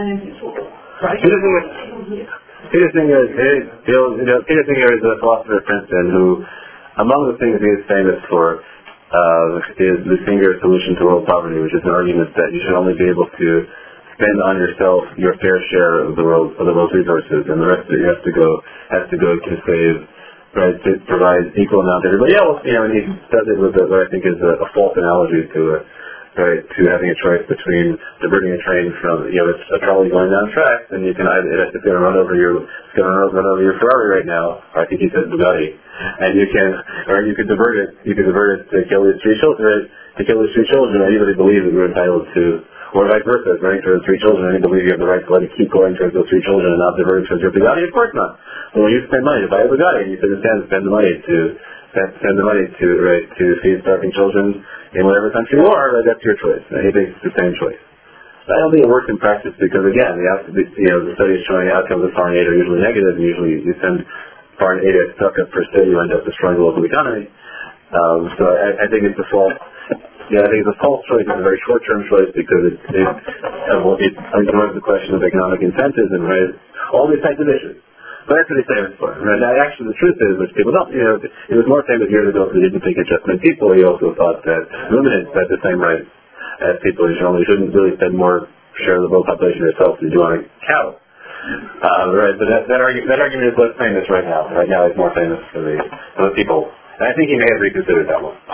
Right. Peter Singer, Peter Singer, is, you know, Peter Singer is a philosopher at Princeton who, among the things he is famous for, Uh, is the Singer solution to world poverty, which is an argument that you should only be able to spend on yourself your fair share of the world of the world's resources, and the rest of it has to go has to go to save, right, to provide equal amount to everybody else. You know, and he does it with a, what I think is a, a false analogy to it, right, to having a choice between diverting a train from, you know, it's a trolley going down tracks, and you can either it's going to run over your it's going to run over your Ferrari right now, or I think he said Bugatti. And you can, or you could divert it, you could divert it to kill these three children, to kill these three children. Anybody believes that we're entitled to, or vice versa, running towards three children, and you believe you have the right to let it keep going towards those three children and not divert it towards your Bugatti? Of course not. But when you spend money to buy a Bugatti, you can spend, spend the money to, spend, spend the money to, right, to feed starving children in whatever country you are, right, that's your choice. And he thinks it's the same choice. I don't think it works in practice because, again, the, you know, the studies showing the outcomes of foreign aid are usually negative, and usually you send foreign aid at stuck up per se, you end up destroying the local economy. Um, so I, I think it's a false, yeah, I think it's a false choice. It's a very short-term choice because it, it, uh, it ignores the question of economic incentives and right, all these types of issues. But that's what he's famous for. Right? Now, actually, the truth is, which people don't, you know, it was more famous years ago because he didn't think of just men people. He also thought that women had the same rights as people. You only shouldn't really spend more share of the world population yourself than you do on a cow. Uh, right, but that, that, argument, that argument is less famous right now. Right now it's more famous for the, for the people. And I think he may have reconsidered that one.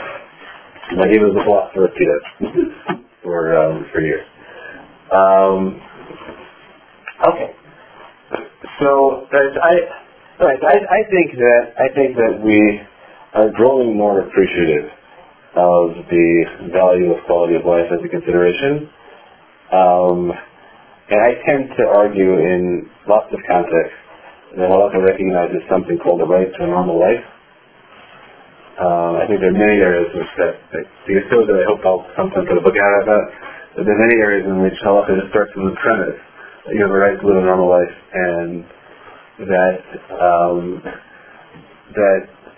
But he was a philosopher of Tito for, um, for years. Um, okay. So, right, I, right, I, I think that, I think that we are growing more appreciative of the value of quality of life as a consideration. Um, And I tend to argue in lots of contexts that halacha recognizes something called the right to a normal life. Uh, I think there are many areas which that, that the Yesod that I hope I'll sometime put a book out about, but there are many areas in which halacha just starts from the premise that you have a right to live a normal life, and that um, that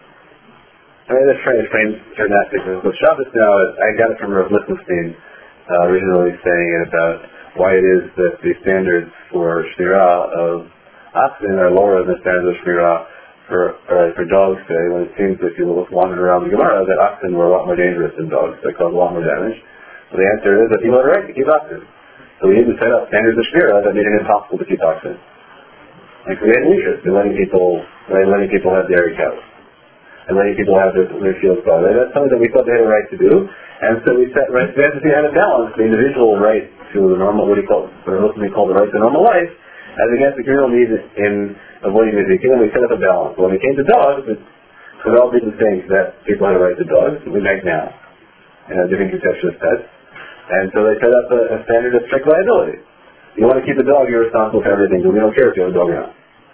I mean, that's framed framed certain aspects of the Shabbos now. I got it from Rav Lichtenstein uh, originally saying it about why it is that the standards for shmirah of oxen are lower than the standards of shmirah for uh, for dogs, say, when it seems that if you look wandered around the Gemara that oxen were a lot more dangerous than dogs. They cause a lot more damage. So the answer is that people had a right to keep oxen. So we need to set up standards of shmirah that made it impossible to keep oxen. Like we had an interest in letting people, right, letting people have dairy cows. And letting people have their, their fields plowed. That's something that we thought they had a right to do. And so we set, right, we had to see how to balance the individual right to the normal, what do you call, what we call the right to normal life, as against the communal need in avoiding the decay. We set up a balance. When it came to dogs, it could all be the things that people had a right to dogs. We make now. And a different conception of pets. And so they set up a, a standard of strict liability. You want to keep a dog, you're responsible for everything, but we don't care if you have a dog or not.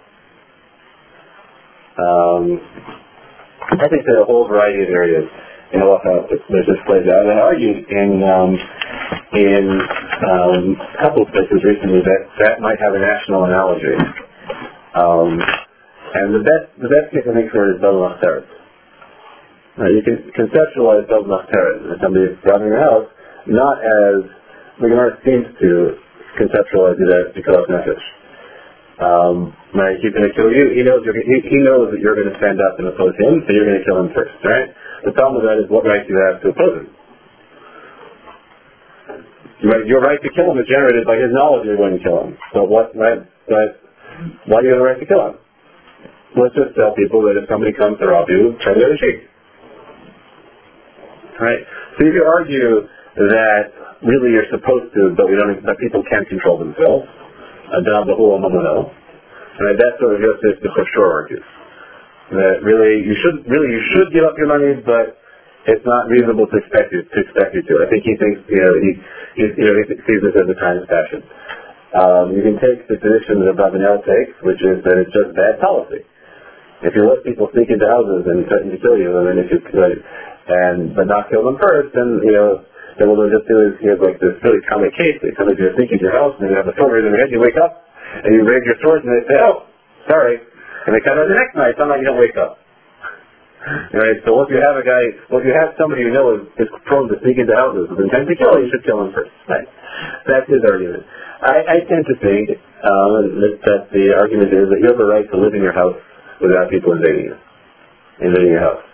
Um, I think there are a whole variety of areas in halacha that this plays out. And I argued in um, in um, a couple of places recently that that might have a national analogy. Um, And the best, the best case I think for it is Bel Nachteres. Uh, you can conceptualize Bel Nachteres as somebody robbing your house, not as the Gemara seems to conceptualize it as Pikuach Nefesh. Um, right, he's going to kill you. He knows you're, he, he knows that you're going to stand up and oppose him, so you're going to kill him first, right? The problem with that is what right do you have to oppose him? Right, your right to kill him is generated by his knowledge you're going to kill him. So what, right, right, why do you have the right to kill him? Let's just tell people that if somebody comes to rob you, try the other cheek. Right? So you could argue that really you're supposed to, but we don't, that people can't control themselves. Adam Bahu Amamono. Right? That's sort of just the Chosor argues. That really you should really you should give up your money, but it's not reasonable to expect you to expect you to. I think he thinks you know he, he you know he sees this as a kind of fashion. Um, you can take the position that Abravanel takes, which is that it's just bad policy. If you let people sneak into houses and threaten to kill you, and then if you could, and but not kill them first, then you know then what they'll just do is you have like this really common case. They come into sneak into your house and they have a sword in their head. You wake up and you raise your sword and they say, "Oh, sorry," and they come out the next night. Somehow you don't wake up. Right? So if you have a guy, well, if you have somebody you know is, is prone to sneak into houses with intent to kill, you should kill him first. Right? That's his argument. I, I tend to think um, that, that the argument is that you have a right to live in your house without people invading you, invading your house.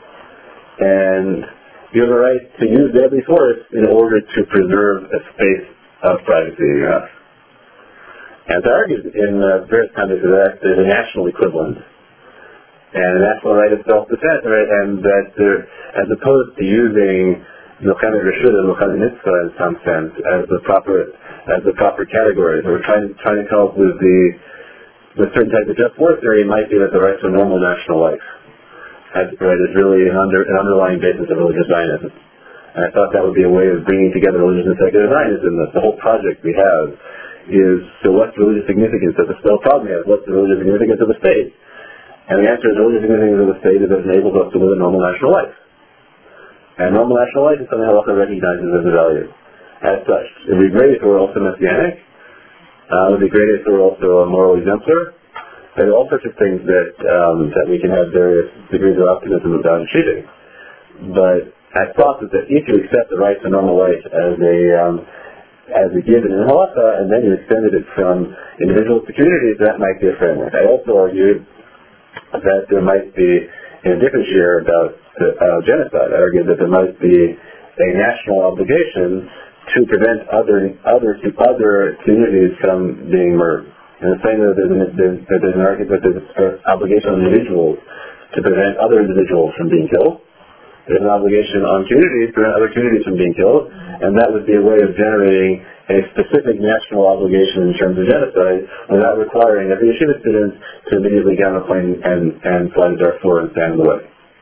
And you have a right to use deadly force in order to preserve a space of privacy in your house. And it's argued in uh, various contexts that there's a national equivalent. And a national right of self-defense, right? And that there, as opposed to using Milchemet Reshut and Milchemet Mitzvah in some sense as the proper as the proper categories, we're trying trying to come up with the the certain type of just war theory might be that the right to a normal national life has, right, is really an, under, an underlying basis of religious Zionism. And I thought that would be a way of bringing together religious and secular Zionism. That the whole project we have is, so what's the religious significance of the state? The problem is, what's the religious significance of the state? And the answer is, the religious significance of the state is that it enables us to live a normal national life. And normal national life is something that also recognizes as a value. As such, it would be great if we were also messianic. Uh, it would be great if we were also a moral exemplar. There are all sorts of things that um, that we can have various degrees of optimism about achieving. But I thought that if you accept the right to normal life as a um, as a given in halacha, and then you extended it from individuals to communities, that might be a framework. I also argued that there might be, in a different year about uh, genocide, I argued that there might be a national obligation to prevent other other other communities from being murdered. And the same that there's an, there's, there's an argument that there's an obligation on individuals to prevent other individuals from being killed. There's an obligation on communities to prevent other communities from being killed, and that would be a way of generating a specific national obligation in terms of genocide without requiring every yeshiva student to immediately get on a plane and, and fly to Darfur and stand in the way.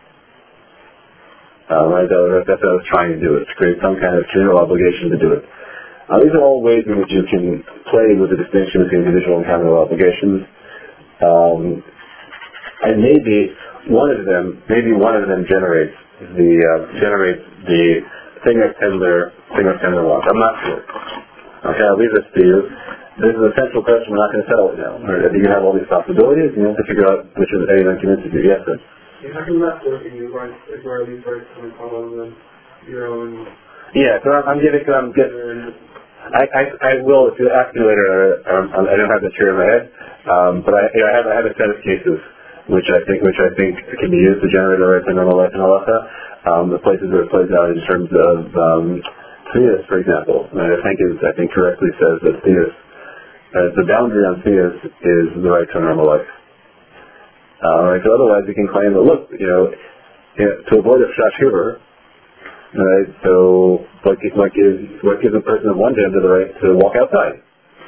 Uh, right, that's what I was trying to do, is to create some kind of general obligation to do it. Uh, these are all ways in which you can play with the distinction between individual and communal obligations. Um, and maybe one of them, maybe one of them generates the uh, generates the thing that Tendler thing that Tendler wants. I'm not sure. Okay, I'll leave this to you. This is a central question. We're not going to settle it now. Right? You have all these possibilities, and you have to figure out which of any of them convinces you. Yes, sir. If I can left work and you write, like, where are these words coming from, them, your own... Yeah, so I'm, I'm giving, I'm getting... I, I, I will, if you ask me later, um, I don't have the chair in my head, um, but I, I, have, I have a set of cases which I think which I think can be used to generate a right to normal life in halacha. Um, the places where it plays out in terms of um, Tznius, for example. And I think is I think correctly says that Tznius, uh, the boundary on Tznius is the right to normal life. Uh, right, so otherwise you can claim that, look, you know, you know to avoid a shashur, right, so what, what, gives, what gives a person of one gender the right to walk outside?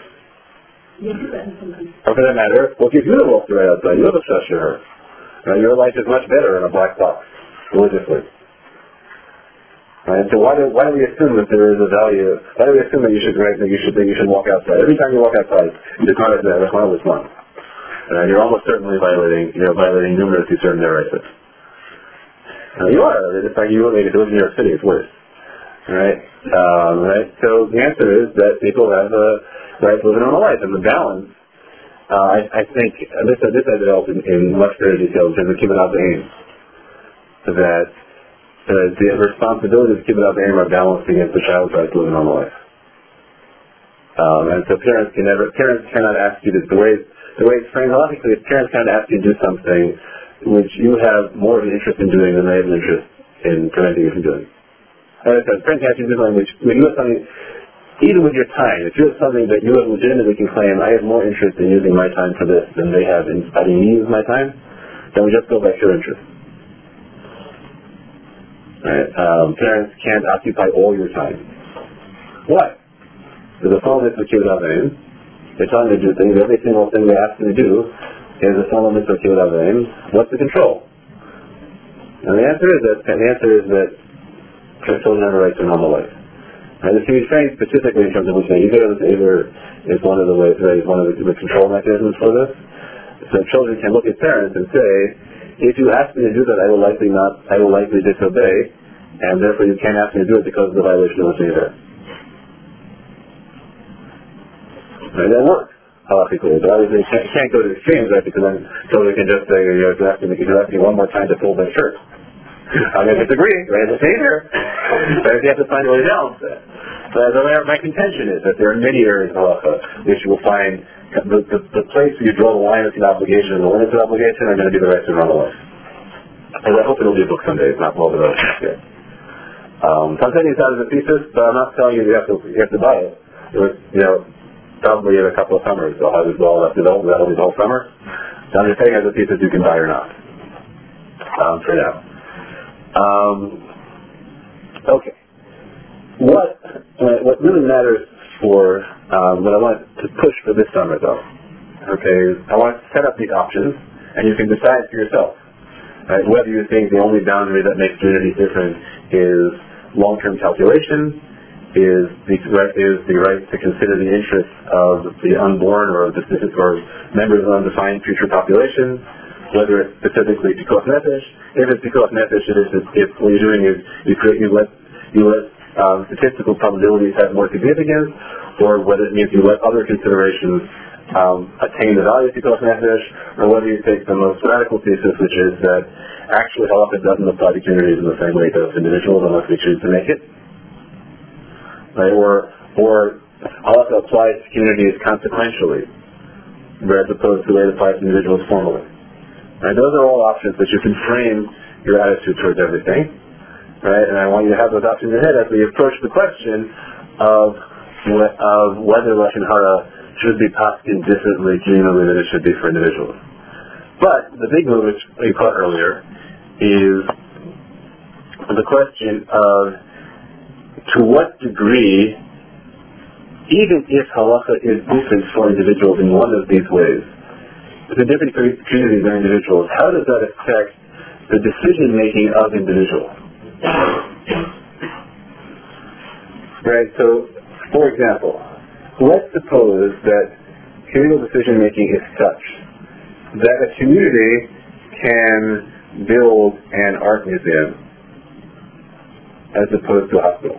Or for that matter, what gives you the right to walk outside? You have a shashur. Right, your life is much better in a black box, religiously. Right, so why do why do we assume that there is a value? Why do we assume that you should right, that you should that you should walk outside? Every time you walk outside, you declare that that's one of this one. Uh, you're almost certainly violating you're violating numerous certain rights. Uh, you are. It's like you really to live in New York City. It's worse. Right? Um, right? So the answer is that people have a right to live a normal life, and the balance uh, I, I think uh, this uh, this I developed in, in much greater detail in terms of Kibbutz Aim, that uh, the responsibilities of Kibbutz Aim are balanced against the child's right to live a normal life. Um, and so parents can never, parents cannot ask you to, the way, the way it's framed logically, parents cannot ask you to do something which you have more of an interest in doing than they have an interest in preventing you from doing. As I said, parents can ask you to do something which, when you have something, even with your time, if you have something that you have legitimately can claim, I have more interest in using my time for this than they have in letting me use my time, then we just go by pure interest. Right? Um, parents can't occupy all your time. Why? There's a phone that's Kibbutz Aim. They're telling you to do things. Every single thing they ask you to do is a phone that's Kibbutz Aim. What's the control? And the answer is that the answer is that children have a right to a normal life. And this can be framed specifically in terms of which they either either is one of the ways, is one of the, the control mechanisms for this. So children can look at parents and say, if you ask me to do that, I will likely not, I will likely disobey, and therefore you can't ask me to do it because of the violation of what's there. Right, that works, halakhically. But obviously you can't, can't go to the extremes, right, because then children can just say, you know, if you ask me, if you ask me one more time to pull my shirt, I'm going to disagree, right, as a savior. But you have to find a way to balance that. But my contention is that there are many areas of halakha which you will find the, the, the place where you draw the line between obligation and the limits of obligation are going to be the right to normal life. And I hope it'll be a book someday, if not all the rest. Yeah. Um, so I'm telling you this out as a thesis, but I'm not telling you you have to, you have to buy it. It was, you know, probably in a couple of summers, so I'll have it all that developed, that'll be the whole summer. So I'm just saying as a thesis you can buy or not. Um, for now. Um, okay. What uh, what really matters for um, what I want to push for this summer, though, okay, is I want to set up these options, and you can decide for yourself, right, whether you think the only boundary that makes communities different is long-term calculation, is the right is the right to consider the interests of the unborn or the or members of an undefined future population, whether it's specifically pikuach nefesh. If it's pikuach nefesh, it is if what you're doing is you create you let you let um, statistical probabilities have more significance, or whether it means you let other considerations um, attain the value of pikuach nefesh, or whether you take the most radical thesis, which is that actually halakha doesn't apply to communities in the same way it does to individuals unless we choose to make it. Right, or or halakha applies to communities consequentially, as opposed to the way it applies to individuals formally. Right, those are all options that you can frame your attitude towards everything. Right, and I want you to have those options in your head as we approach the question of of whether lashon hara should be poskin differently communally than it should be for individuals. But the big move, which we caught earlier, is the question of to what degree, even if halakha is different for individuals in one of these ways, if it's different for communities and individuals, how does that affect the decision-making of individuals? Right, so, for example, let's suppose that communal decision-making is such that a community can build an art museum as opposed to a hospital.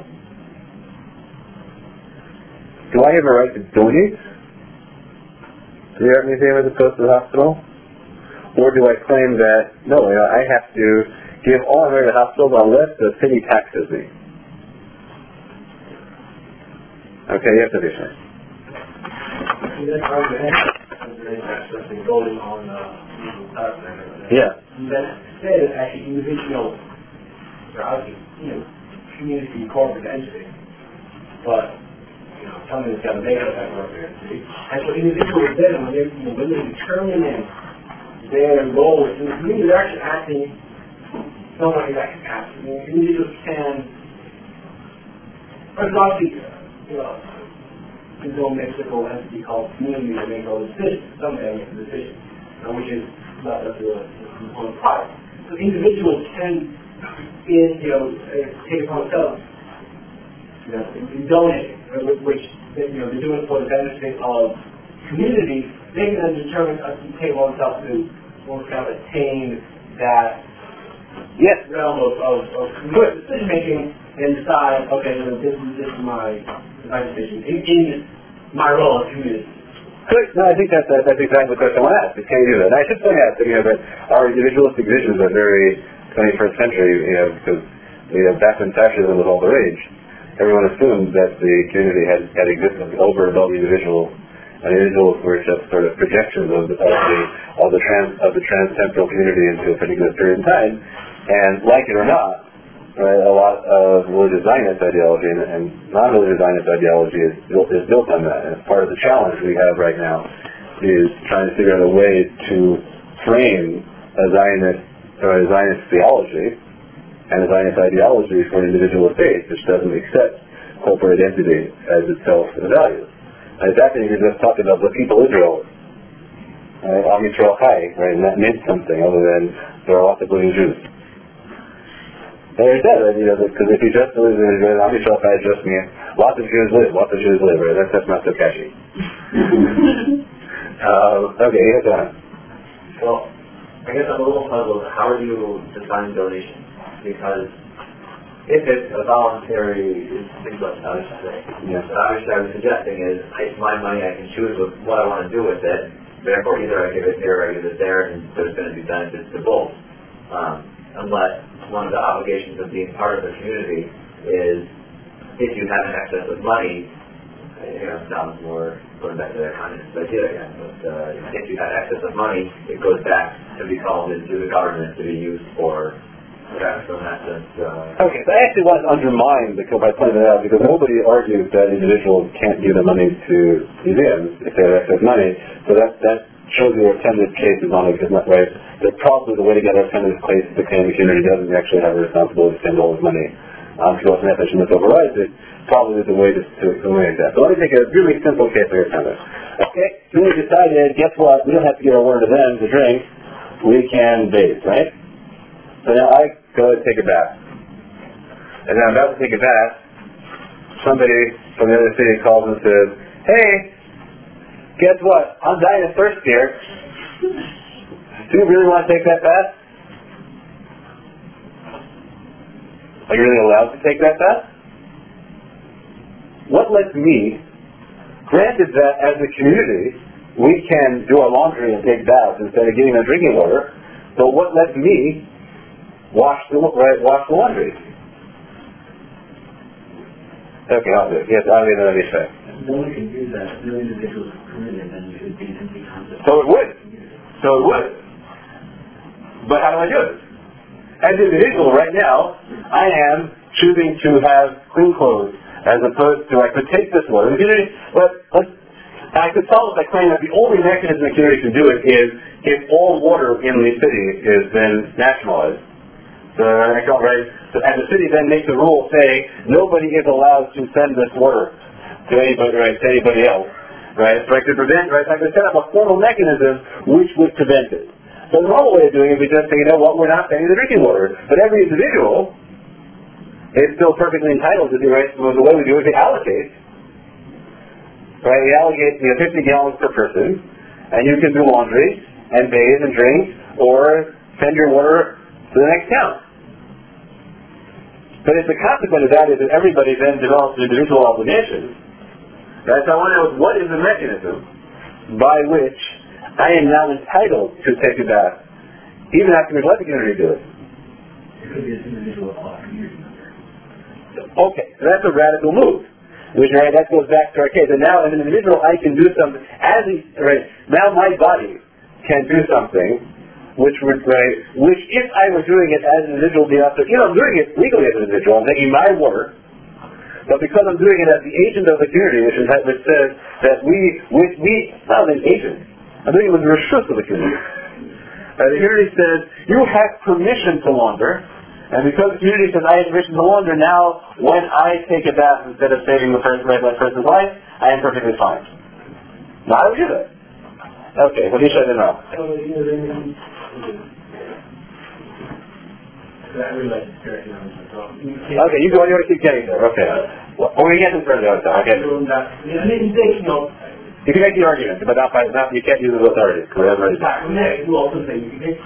Do I have a right to donate to the art museum as opposed to the hospital? Or do I claim that, no, you know, I have to give all my money to the hospital unless the city taxes me? Okay, you have to be sure. Yeah. That said, actually, individual, or obviously, you know, community corporate entity, but you know, something that's got to make up that corporate entity. And so individuals then, when they're, you know, when they're determining their role in the community, they're actually acting somewhat in that capacity. Individuals can, there's obviously, you know, there's no mystical entity called community that makes all the decisions. Somebody makes the decision, uh, which is not up to a component product. So individuals can, in, you know, take it upon themselves, you know, donate, which, you know, they're doing it for the benefit of community. They can then determine, uh, take it upon themselves to want to kind of attain that yes. realm of, of, of decision making and decide, okay, well, this is this is my my decision in, in my role as community. Good. No, I think that's, uh, that's exactly the question I want to ask. Is can you do that? And I should point out that, you know, that our individualistic visions are very twenty-first century, you know, because, you know, back when fascism was all the rage, everyone assumed that the community had, had existed over and above the individual, and the individuals were just sort of projections of the, of the, of the, trans, of the trans-temporal community into a particular period of time. And like it or not, right, a lot of religious Zionist ideology and, and non-religious Zionist ideology is built, is built on that. And it's part of the challenge we have right now is trying to figure out a way to frame a Zionist or a Zionist theology and a Zionist ideology for an individual faith which doesn't accept corporate identity as itself a value. And exactly, you just talked about the people Israel, right? Am Yisrael Chai, right? And that meant something other than there are lots of living Jews. And it does, you know, because if you just believe in Israel, Am Yisrael Chai just means lots of Jews live, lots of Jews live, right? That's, that's not so catchy. uh, okay, yes, John. Well, I guess I'm a little puzzled. How do you define donation? Because if it's a voluntary, things like that, yeah. what I was suggesting is, it's my money, I can choose what I want to do with it. Therefore, either I give it here or I give it there, and there's going to be benefits to both. Um, unless one of the obligations of being part of the community is, if you have an excess of money, you know, it sounds more going back to that communist idea again, but uh, if you have excess of money, it goes back to be called into the government to be used for. Yeah, so in that sense, uh, okay, so I actually want to undermine the by pointing that out because nobody argues that individuals can't give their money to museums if they have excess money. So that that shows you our attendance case is on it, right? That probably the way to get our attendance case to the community doesn't actually have a responsibility to spend all his money um, to go to an efficient that overrides it. Probably is a way to to eliminate that. So let me take a really simple case for your attendance. Okay, so we decided, guess what? We don't have to give our word to them to drink. We can bathe, right? So now I go to take a bath. And then I'm about to take a bath. Somebody from the other city calls and says, hey, guess what? I'm dying of thirst here. Do you really want to take that bath? Are you really allowed to take that bath? What lets me, granted that as a community, we can do our laundry and take baths instead of getting our drinking water, but what lets me Wash the right, wash the laundry. Okay, I'll do it. Yes, I'll do it. Let me say. No one can do that. No individuals permit it, then you should be simply concept. So it would. So it would. But how do I do it? As an individual, right now, I am choosing to have clean clothes, as opposed to I could take this water. The community, but let's, I could solve it by claiming that the only mechanism the community can do it is if all water in the city is then nationalized. So, right, so, and the city then makes a rule saying nobody is allowed to send this water to anybody, right, to anybody else, right? So I could prevent, right? So I could set up a formal mechanism which would prevent it. So the normal way of doing it would be just say, you know what, we're not sending the drinking water. But every individual is still perfectly entitled to do, right? So the way we do it is we allocate, right? We allocate, you know, fifty gallons per person, and you can do laundry and bathe and drink, or send your water to the next town. But if the consequence of that is that everybody then develops an individual obligation, right? So I want to know what is the mechanism by which I am now entitled to take a bath, even after we've let the community do it. It could be an individual community member. Okay, so that's a radical move. Which, right, that goes back to our case. And now as an individual I can do something, as a, right, now my body can do something which would, right, which if I were doing it as an individual, be also, you know, I'm doing it legally as an individual, I'm taking my water, but because I'm doing it as the agent of the community, which is which says that we, which we, not an agent, I'm doing it with the reshus of the community. Uh, the community says, you have permission to launder, and because the community says I have permission to launder, now when I take a bath instead of saving the person, right, that person's life, I am perfectly fine. Now how do we do that? Okay, what do you say then now? Okay, you go on, you want to keep getting there, okay. Well, we get this further out there, okay. You can make the argument, but not by, not, you can't use it with authority, because we have already done.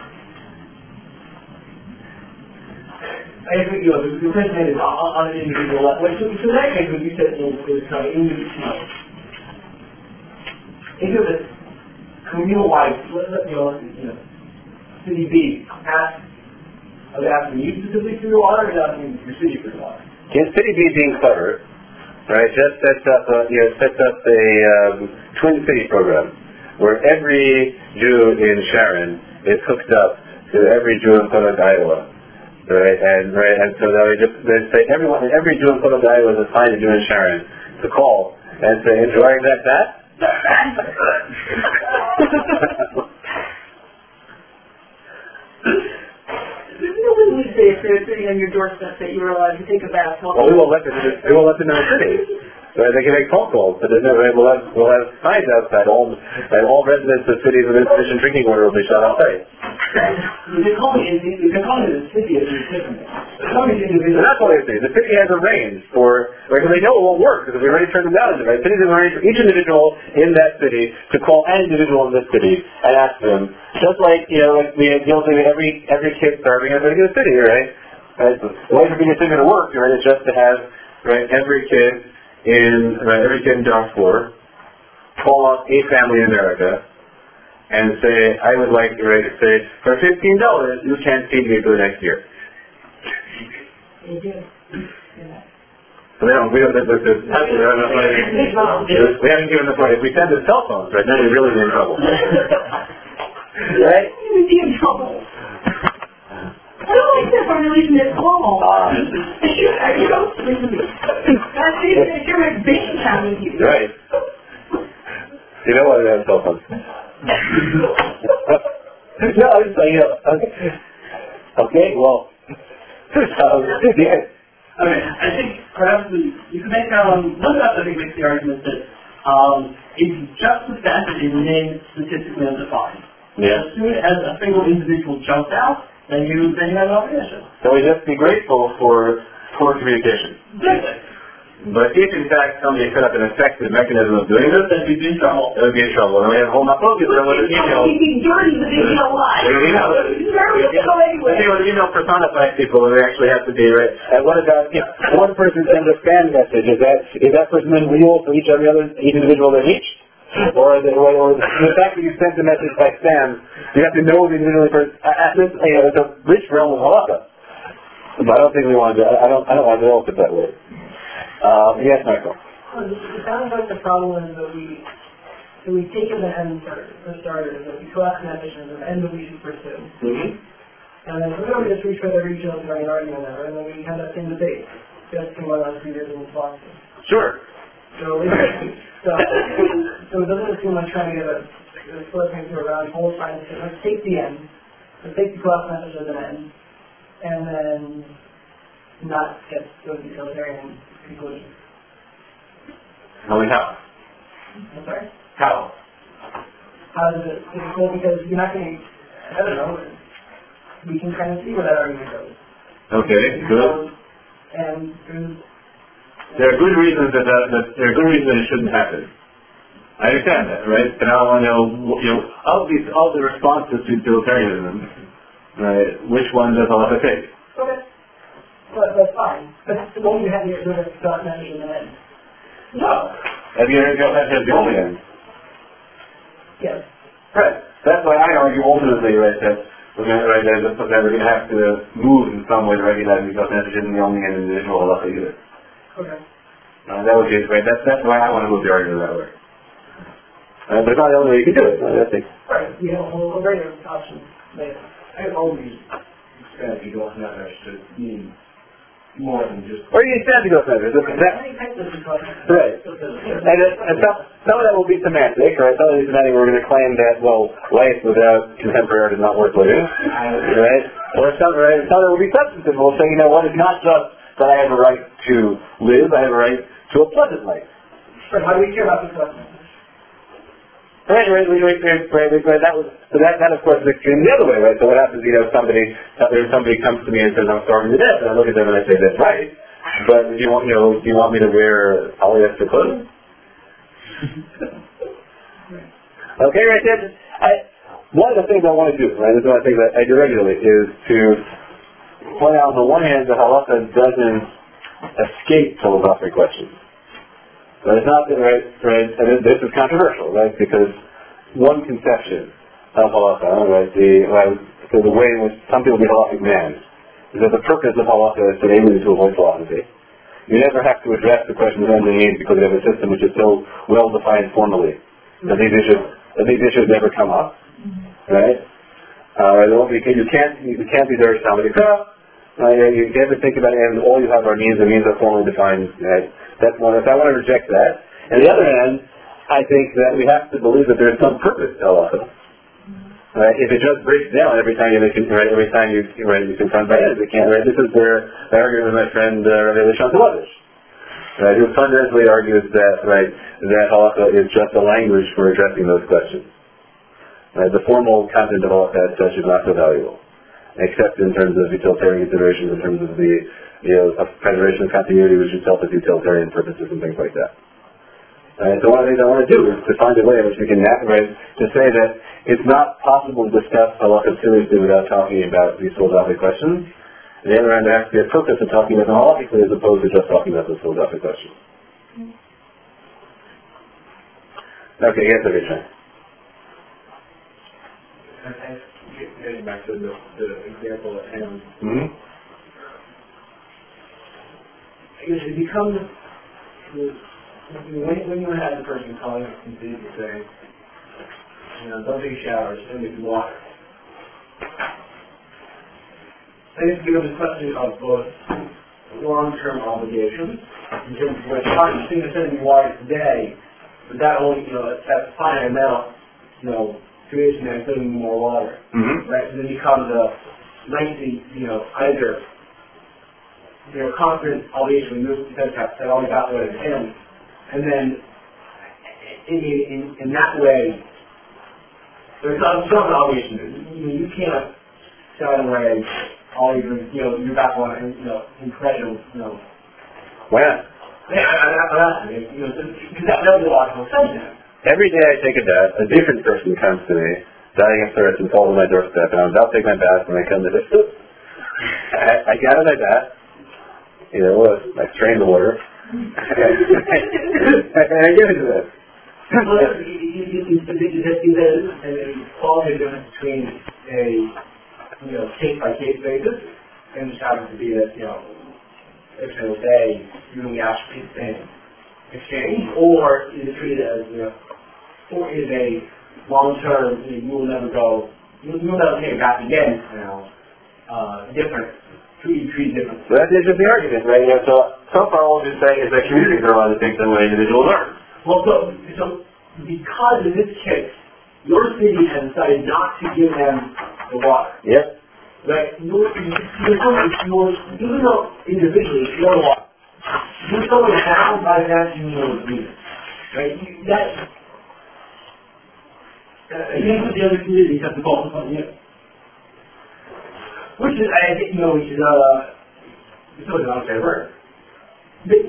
I agree, you know, the, the question is on, on an individual level. So, so in that case, what you said is, is kind of individual. think of it communal-wide, you know, you know, city B, ask, are they asking you specifically for your water, or are they asking your city for your water? Can City B being clever, right, just sets up a, you know, sets up a um, twin city program where every Jew in Sharon is hooked up to every Jew in Columbus, Iowa, right, and right, and so they just they say everyone, every Jew in Columbus, Iowa is assigned a Jew in Sharon to call and say, enjoying that that? You would say if they're sitting on your doorstep that you were allowed to take a bath. Well, we won't let them. We won't let them in the city. So they can make phone calls, but there's no, we'll have we'll have signs outside. All and all residents of cities with insufficient drinking water will be shut outside. They're calling it. They're calling it a city as a different. And that's what they say. The city has arranged for, because they know it won't work, because we've already turned them down. Right? Cities have arranged for each individual in that city to call any individual in this city and ask them, just like, you know, like the deal thing that every every kid starving in a particular city, right? Right? The way for being a city to work, right, is just to have, right, every kid in, right, every kid in Darfur call up a family in America and say, I would like, right, to say, for fifteen dollars, you can't feed me for the next year. They do. So they don't, we don't, this is, we haven't given the point. If we send the cell phones, right, then we're really in trouble. Right? You would be in trouble. I don't like that formulation at all. Um, you don't listen to me. That's it. If you're a bank account with you. Right. You know what I have cell phones. No, I'm just saying, you know, okay. Okay, well, um, yeah. Okay, I think perhaps we, you could make, um, one of us I think makes the argument that um, it's just the fact that they remain statistically undefined. Yeah. As soon as a single individual jumps out, then you then you have an obligation. So we just be grateful for poor communication. Exactly. But if in fact somebody set up an effective mechanism of doing this, Then we'd be in trouble. it would be in trouble. And we have a whole lot of focus on what an email. You'd be dirty, but they know why. Email. Dirty will go anyway. You know, email personifies people, and they actually have to be right. And what about if one person sends a spam message? Is that is that person then real for each every other each individual they reach? Or, the, or, or the fact that you sent the message by spam, you have to know the individual person. Uh, this, you know, it's a rich realm of halakha. But I don't think we want to. I don't. I don't want to develop it that way. Um, yes, Michael. It sounds like the problem is that we, that we take as an end for, for starters, that we collect messages as an end that we should pursue. Mm-hmm. And then sometimes we just reach for the regional to run an argument over, and then we have that same debate. Just in one last few years in Boston. Sure. So, so, so it doesn't seem like trying to get a, a split thing to a round hole, trying to say, let's take the end, let's take the collect message as an end, and then not get those utilitarian conclusions. Tell me how. I'm sorry? How? How does it, is it cool? Because you're not going to, I don't know, we can kind of see where that argument goes. Okay, good. And there's, There are good reasons that, that, that there are good reasons that it shouldn't happen. I understand that, right? But now I want to know, you know, of these, all the responses to utilitarianism, right? Which one does Allah take? okay. But that's fine. But the moment you have your good dot message in the end. No. Have you ever got that as the only end? Yes. Right. That's why I argue ultimately, right, that we're going to, right, that, that we're going to have to move in some way to recognize because message isn't the only end individual halacha either. Okay. Uh, that would be right. That's that's why I want to move the argument that way. Uh, but it's not the only way you can do it. I think. Right. We have a whole a variety of options later. I've always expanded Eagles Nefesh to mean more than just... Or you stand to go message. That, Many types of discussion. right. And, it, and some, some of that will be semantic, right? Some of it is semantic we're going to claim that, well, life without contemporary art is not worth living, right? Or some, right? Some of it will be substantive. We'll say, you know what, it's not just that I have a right to live, I have a right to a pleasant life. But how do we care about this question? Right, right, right, right, right, right, right. That was, so that, that of course is extreme the other way, right? So what happens, you know, somebody, uh, if somebody comes to me and says, I'm starving to death, and I look at them and I say, that's right, but do you want, you know, do you want me to wear polyester clothes? Okay, right there. I, one of the things I want to do, right, this is one of the things that I do regularly, is to point out on the one hand that halacha doesn't escape philosophic questions. But it's not, right, right, and this is controversial, right, because one conception of halacha, right, the, right, so the way in which some people be halachic man, is that the purpose of halacha is to enable you to avoid philosophy. You never have to address the question of underneath because you have a system which is so well defined formally that these issues, that these issues never come up, right? Uh, you can't, you can't be there somebody. Uh, you never think about it, and all you have are means, and means are formally defined. Right? That's one. If I want to reject that. On the other hand, I think that we have to believe that there's some purpose to halacha. Right? If it just breaks down every time you make, right, every time you right, you confront by it, it can't. Right? This is where I argue with my friend uh, Rabbi Elishan Telavish, right, who fundamentally argues that right that halacha is just a language for addressing those questions. Right? The formal content of halacha as such is not so valuable, except in terms of utilitarian considerations, in terms of the, you know, of preservation of continuity, which itself has utilitarian purposes and things like that. And so one of the things I want to do is to find a way in which we can navigate to say that it's not possible to discuss halacha seriously without talking about these philosophical questions. On the other hand, there has to be a purpose of talking about them halachically as opposed to just talking about those philosophical questions. Okay, yes, every time. Getting back to the, the example at hand, Mm-hmm. I guess it becomes, when, when you have the person calling up and say, you know, don't take showers, don't get water. I guess it becomes a question of both long-term obligations, in terms of where it's not just going to send you water today, but that only, you know, that finite amount, you know, creation and putting more water. Mm-hmm. Right? And then becomes a lengthy, you know, either, you know, constant obligation we move because that always got what it ends. And then in, in, in that way, there's not some obligation. You, you can't sign away all your, you know, your back on, you know, incredible, you know. Why not? Yeah, I, I, I, I, you know, because that doesn't logical sense then. Every day I take a bath, a different person comes to me, dying of thirst and falls on my doorstep, and I'm about to take my bath, and I come to this. I, I get out of my bath, you know, I strain the water, and I give it to them. Well, you, you, you, you, there's a quality difference between a, you know, case-by-case basis, and just happens to be that, you know, every single day, you only ask for the same exchange, or is it treated as, you know, or is a long-term, you, know, you will never go, you will never take it back again, you know, uh, different, treat, treat different. So that's just the argument, right? You know, so, so far all you're saying is that communities are allowed to think the way individuals are. Well, so, so, because in this case, your city has decided not to give them the water. Yep. Right? Your, your, your, even though individually, you know what, you're so bound by that union agreement. Right? You, that, Uh, against what the other communities have to call upon you. Which is, I think, you know, which is, uh, it's always an unfair word. But,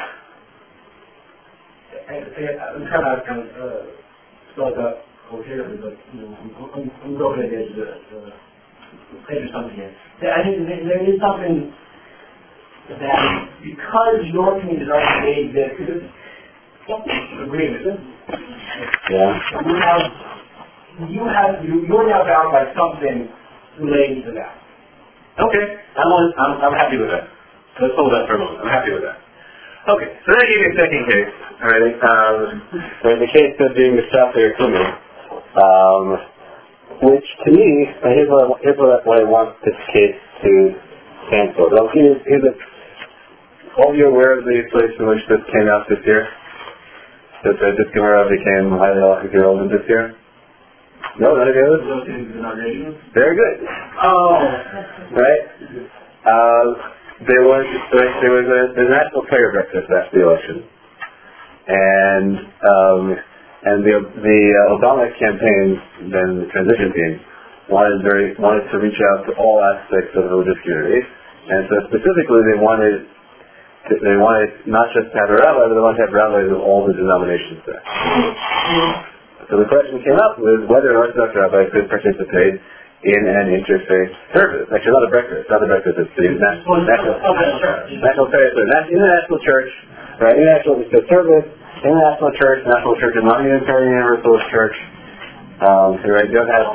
I, I, I'm trying to kind of, uh, spell it out coherently, but, you know, I'm, I'm, I'm going to the edge of the, uh, edge of something here. I think there, there is something that, because your community has already made this agreement, yeah. you have You have you you're now bound by something relating to that. Okay, I'm, on, I'm I'm happy with that. Let's hold that for a moment. I'm happy with that. Okay, so then I give you a second case. All right, um, the case of being the Shafer Kumi, um, which to me, uh, here's what I, here's what I, what I want this case to stand for. So here's, here's a, all of you aware of the place in which this came out this year? That uh, this Gemara became highly relevant this year? No, none of you? Very good. Oh. Right? Uh, there was there was a the national prayer breakfast after the election, and um, and the the uh, Obama campaign, then the transition team, wanted very wanted to reach out to all aspects of the religious community, and so specifically they wanted to, they wanted not just to have a rabbi, but they wanted to have rabbis of all the denominations there. So the question came up was whether an Orthodox rabbi could participate in an interfaith service. Actually, not a breakfast, not a breakfast, it's the national, national, national, national, international church, right? International it's a service International Church, National Church, and Non-Unitarian Universalist Church. Um, so, right, you don't have,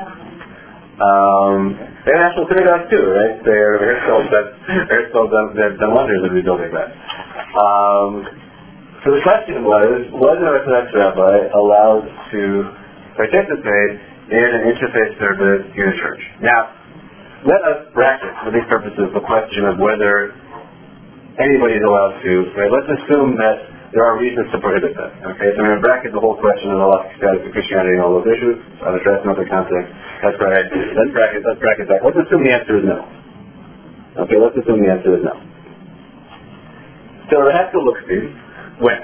um, International Synagogue too, right? They're, they're still done, they're still done, they've done wonders in rebuilding that. Um, so the question was, was an Orthodox rabbi allowed to participate in an interfaith service in a church? Now, let us bracket, for these purposes, the question of whether anybody is allowed to, right? Let's assume that there are reasons to prohibit that. Okay, so I'm going to bracket the whole question of the elastic status of Christianity and all those issues. I'll address in other context. That's right. Let's bracket, let's bracket that. Let's assume the answer is no. Okay, let's assume the answer is no. So the Haskell Lookstein went.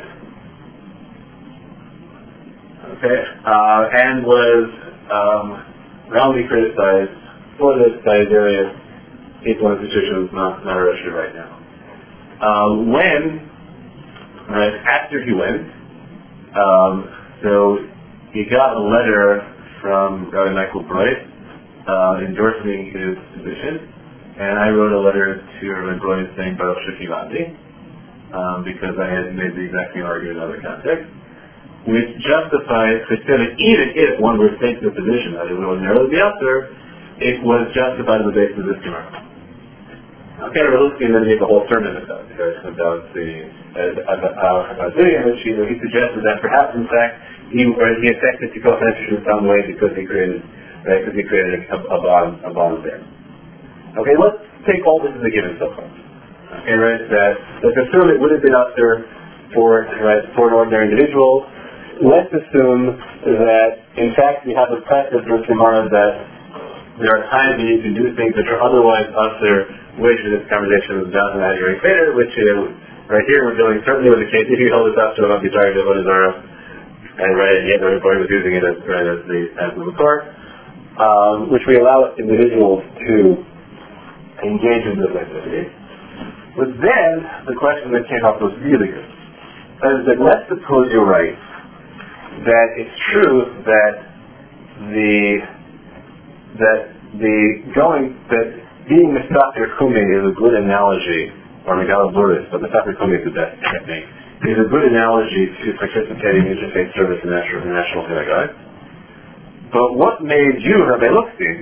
Okay, uh, and was um, roundly criticized for this by various people and institutions, not, not our issue right now. Uh, when Right, after he went, um, so he got a letter from Rabbi Michael Bright uh, endorsing his position, and I wrote a letter to Rabbi Bright saying Baruch Shekivati, um, because I had made the exact same argument in other contexts, which justifies Christianity, even if one were to take the position that it would ordinarily be out there, it was justified on the basis of this Gemara. Okay, Relutsky then gave a whole sermon about it, about the about doing it, he, he suggested that perhaps, in fact, he or he affected Tikkuch Nefesh in some way because he created, right, because he created a, a bond, a bond there. Okay, let's take all this as a given so far. Okay, right, that let's assume it would have been out there for right for an ordinary individual. Let's assume that, in fact, we have a practice with Gemara that there are times when you can do things that are otherwise usher, which in this conversation is down to that you're creator, which is, right here we're dealing certainly with the case, if you held this up to an Abizar Devon Azara, and right, and yet everybody was using it as, right, as the, as the Makar, um, which we allow individuals to engage in this activity. But then, the question that came up was really good. That is that let's suppose you're right, that it's true that the, that the going, that being Mistafer Kumi is a good analogy, or Megala Buris, but Mistafer Kumi is the best technique, is a good analogy to participating in interfaith service in national, national synagogue. But what made you, Rabbi Lookstein,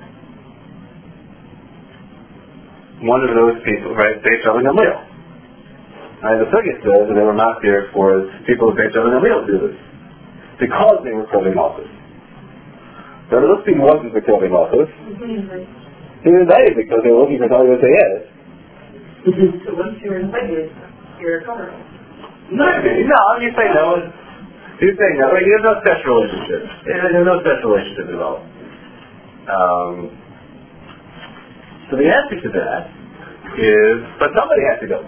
one of those people, right, Beit Shammai Gamliel? Right, the Sugya says that they were not there for people of Beit Shammai Gamliel to do this, because they were Kovei Malchus. Rabbi Lookstein wasn't the Kovei Malchus. He was invited because they were looking for somebody to say yes. So once you're invited, you're a cover. No, no, you say no. You say no. Like, there's no special relationship. There's no special relationship at all. Um, so the answer to that is, but somebody has to go.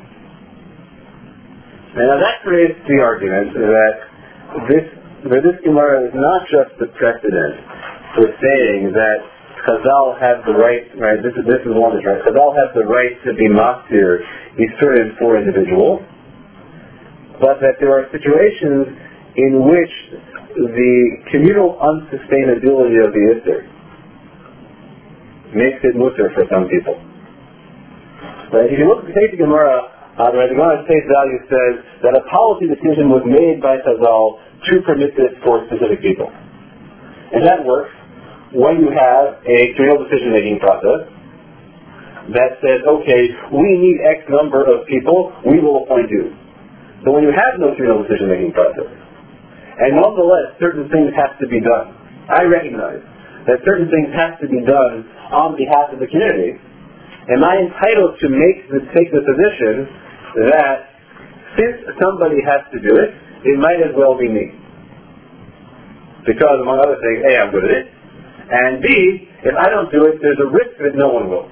Now that creates the argument that this, that this Gemara is not just the precedent for saying that Chazal have the right, right, this is, this is one that's right, Chazal have the right to be maktir Yisurim for individuals, but that there are situations in which the communal unsustainability of the Yisur makes it mutter for some people. Right? If you look at the Gemara, uh, right, the Gemara's face value says that a policy decision was made by Chazal to permit this for specific people. And that works when you have a communal decision-making process that says, okay, we need X number of people, we will appoint you. But when you have no communal decision-making process, and nonetheless certain things have to be done, I recognize that certain things have to be done on behalf of the community, am I entitled to make the, take the position that since somebody has to do it, it might as well be me. Because among other things, A, I'm good at it, and B, if I don't do it, there's a risk that no one will.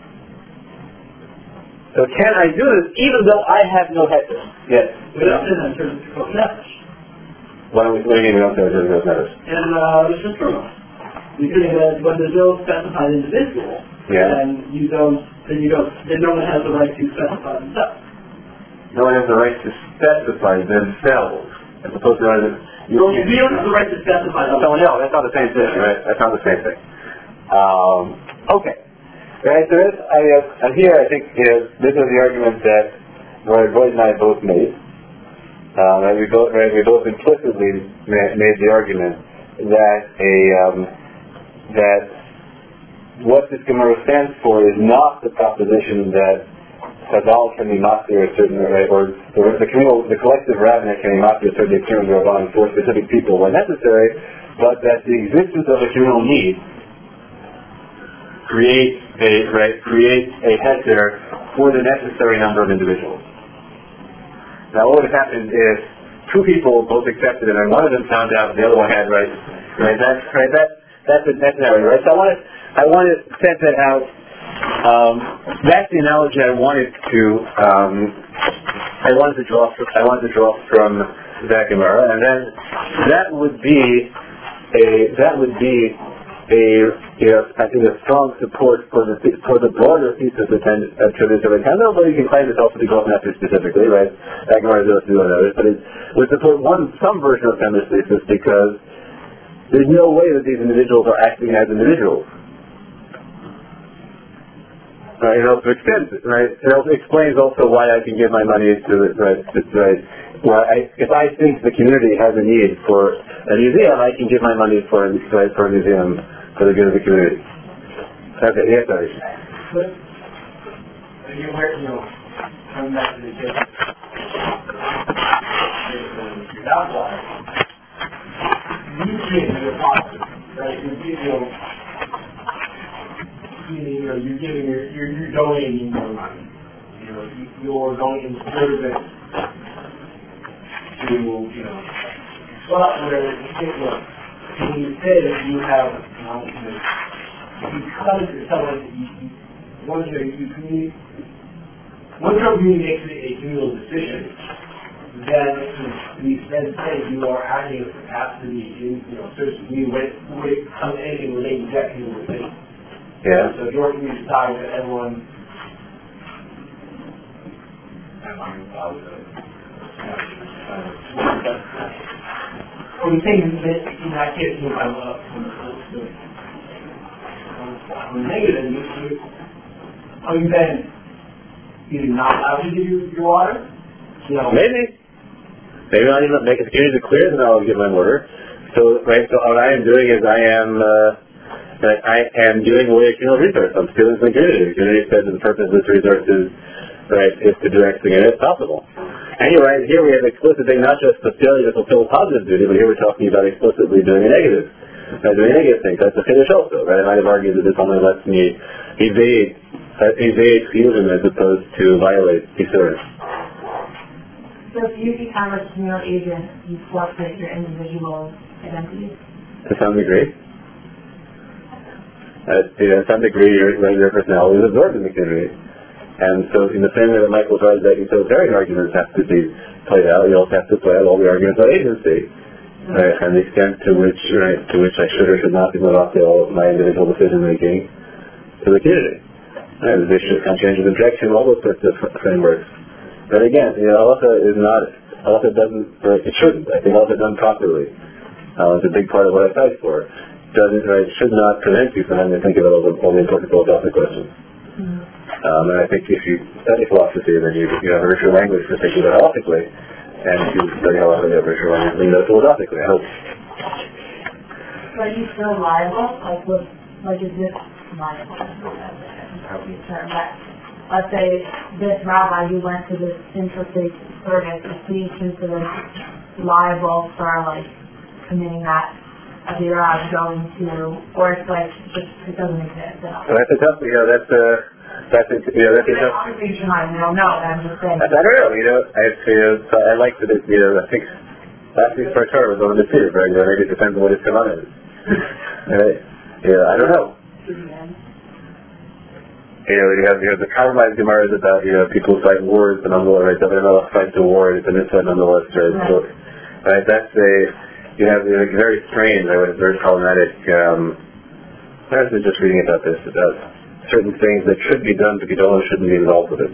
So can I do this even though I have no head? Yes. We don't do that in terms of Tikkuch Nefesh. What do we mean we don't do it in terms of Nefesh? And uh, it's just true. You think that when there's no specified individual, yeah. then you don't, then you don't, then no one has the right to specify themselves. No one has the right to specify themselves, as opposed to You don't, you don't have the right to specify themselves. Someone else. That's not the same thing, right? That's not the same thing. Um, okay. Right, so this, I, uh, here I think is, this is the argument that Roy Boyd and I both made. Um, and we both, right, we both implicitly ma- made the argument that a um, that what this Gemara stands for is not the proposition that Chazal can be master a certain, right, or the, the communal, the collective rabbinate can be master a certain terms or on for specific people when necessary, but that the existence of a communal need creates a right creates a heter for the necessary number of individuals. Now, what would have happened if two people both accepted it and one of them found out the other one had right? Right. That's right. That that's a necessary, right? So I want to I want to set that out. Um, that's the analogy I wanted to um, I wanted to draw from, I wanted to draw from that Gemara, and then that would be a that would be a you know, I think a strong support for the for the broader thesis of Trivia of Kandel, but you can claim it's also to go up after specifically, right? That Gemara does do others, but it would support one some version of Kandel's thesis because there's no way that these individuals are acting as individuals. Right, it also extends it, right? It also explains also why I can give my money to the, right, right. Why I, if I think the community has a need for a museum, I can give my money for, right, for a museum for the good of the community. Okay, yes, sorry. But, you were, you know, coming back to the case, that's why you can't do a process, right? You, you know, you know, you're giving, you're, you're, you're donating your money. You know, you, you're going in service to, you know, but where, you know, when you say that you have, you know, you come to someone that you, you once you, you community, once your community makes a communal decision, then to the extent that you are adding a capacity in, you know, search of you when it comes to anything relating to that communal decision. Yeah. So if your community decides that everyone Or the thing that in that case you have uh, on the negative, you, you, are you then either not allowed to give you your water? You know, Maybe. Maybe I need to make it community clear that I'll give my water. So, right, so what I am doing is I am uh, that I am doing away with communal resource. I'm stealing from the community. The community says the purpose of this resource is, right, is to do everything in it possible. And you're right, here we have explicit thing, not just the failure to fulfill a positive duty, but here we're talking about explicitly doing a negative. Uh, doing a negative thing. That's a finish also, right? I might have argued that this only lets me evade, uh, evade fusion as opposed to violate Isurim. So if you become a communal agent, you forfeit your individual identity? To some degree. Uh, you know, to some degree, your, your personality is absorbed in the community. And so in the same way that Michael tries that utilitarian arguments have to be played out, you also have to play out all the arguments about agency. Right? And the extent to which right, to which I should or should not be let off all of my individual decision making to the community. Right? The issue of conscientious objection, all those sorts of frameworks. But again, you know, halacha is not, halacha doesn't, right, it shouldn't. I think halacha done properly. Uh, it's a big part of what I fight for. Doesn't, right, should not prevent you from having to think about all the, all the important philosophical questions. Mm-hmm. Um, and I think if you study philosophy, then you, you have a richer language for thinking about it ethically. And if you study halacha, you have a richer language for thinking about it philosophically, I hope. Are you still liable? Like, what, like is this liable? Term, but let's say this rabbi who went to this interfaith service, is he considered liable for, like, committing that Avirah going to, or it's like, it, it doesn't exist at all? So that's a tough, you know, that's a, that's a, you know, that's a tough. Obviously, I don't know, I'm just saying. I don't know, you know, I, you know, so I like that, you know, I think last week's first term was on the two, right? You know, maybe it depends on what his command is. Right? Yeah, I don't know. You know, you have, you have the compromise Gemara is about, you know, people fight wars, but nonetheless, right, they're not fight the war, it's a mitzvah nonetheless, right? Right. So, right, that's a, you have, you know, very strange, I would, very problematic, um, I was just reading about this, about certain things that should be done, but you don't shouldn't be involved with it.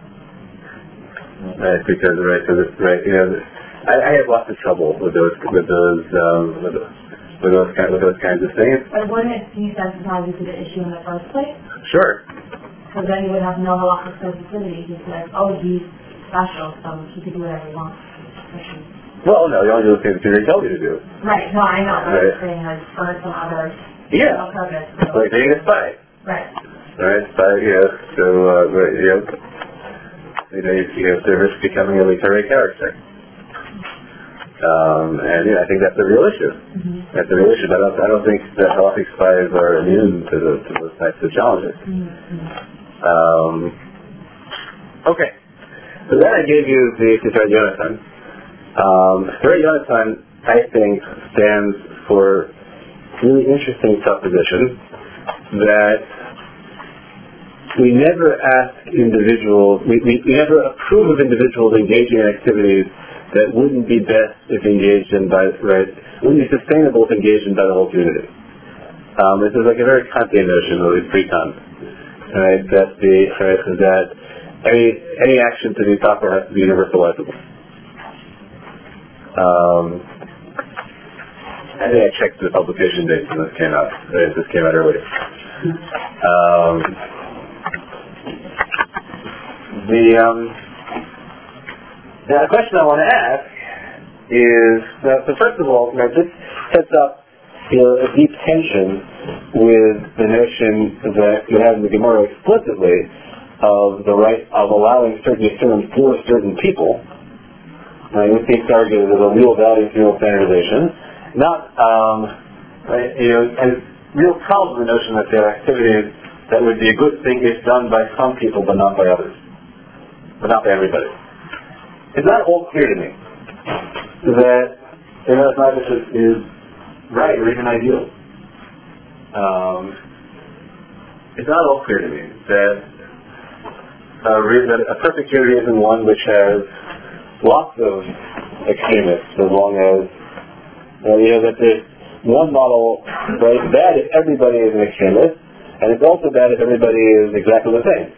Right, because, right, so this, right, you know, I, I have lots of trouble with those, with those, um, with those, with those, kind, with those kinds of things. But wouldn't it desensitize you to the issue in the first place? Sure. Because then you would have no halachic sensitivity. He's like, oh, he's special, so he can do whatever he wants. Well, no, you only do the things that community tells you to do. Right, no, I know, but Right. I'm saying like for some other Yeah. purpose. Like being a spy. Right. Right, spy, yeah. So, uh, right, yeah. You know, you, you know, they risk becoming a literary character. Um, and yeah, I think that's a real issue. Mm-hmm. That's a real issue. But I don't, I don't think that Halachic spies are immune to, the, to those types of challenges. Mm-hmm. Um, okay. So then I gave you the Sefer Yonatan. Um, Sefer Yonatan, I think, stands for really interesting supposition that we never ask individuals, we, we, we never approve of individuals engaging in activities that wouldn't be best if engaged in by, right, wouldn't be sustainable if engaged in by the whole community. Um, this is like a very Kantian notion, at least pre-Kant, right, that the, right, that any, any action to be proper has to be universalizable. Um, I think I checked the publication dates when this came out. Right, this came out earlier. Um, the, um, now the question I want to ask is, uh, so first of all, you know, this sets up, you know, a deep tension with the notion that you have in the Gemara explicitly of the right of allowing certain terms for certain people. Right, we seem to argue that there's a real value to real standardization, not, um, right, you know, and real problem with the notion that there are activities that would be a good thing if done by some people but not by others, but not by everybody. It's not all clear to me that Eretz Nefesh is right or even ideal. Um, it's not all clear to me that a, that a perfect unity isn't one which has lots of extremists, as long as uh, you know that there's one model, right? It's bad if everybody is an extremist, and it's also bad if everybody is exactly the same.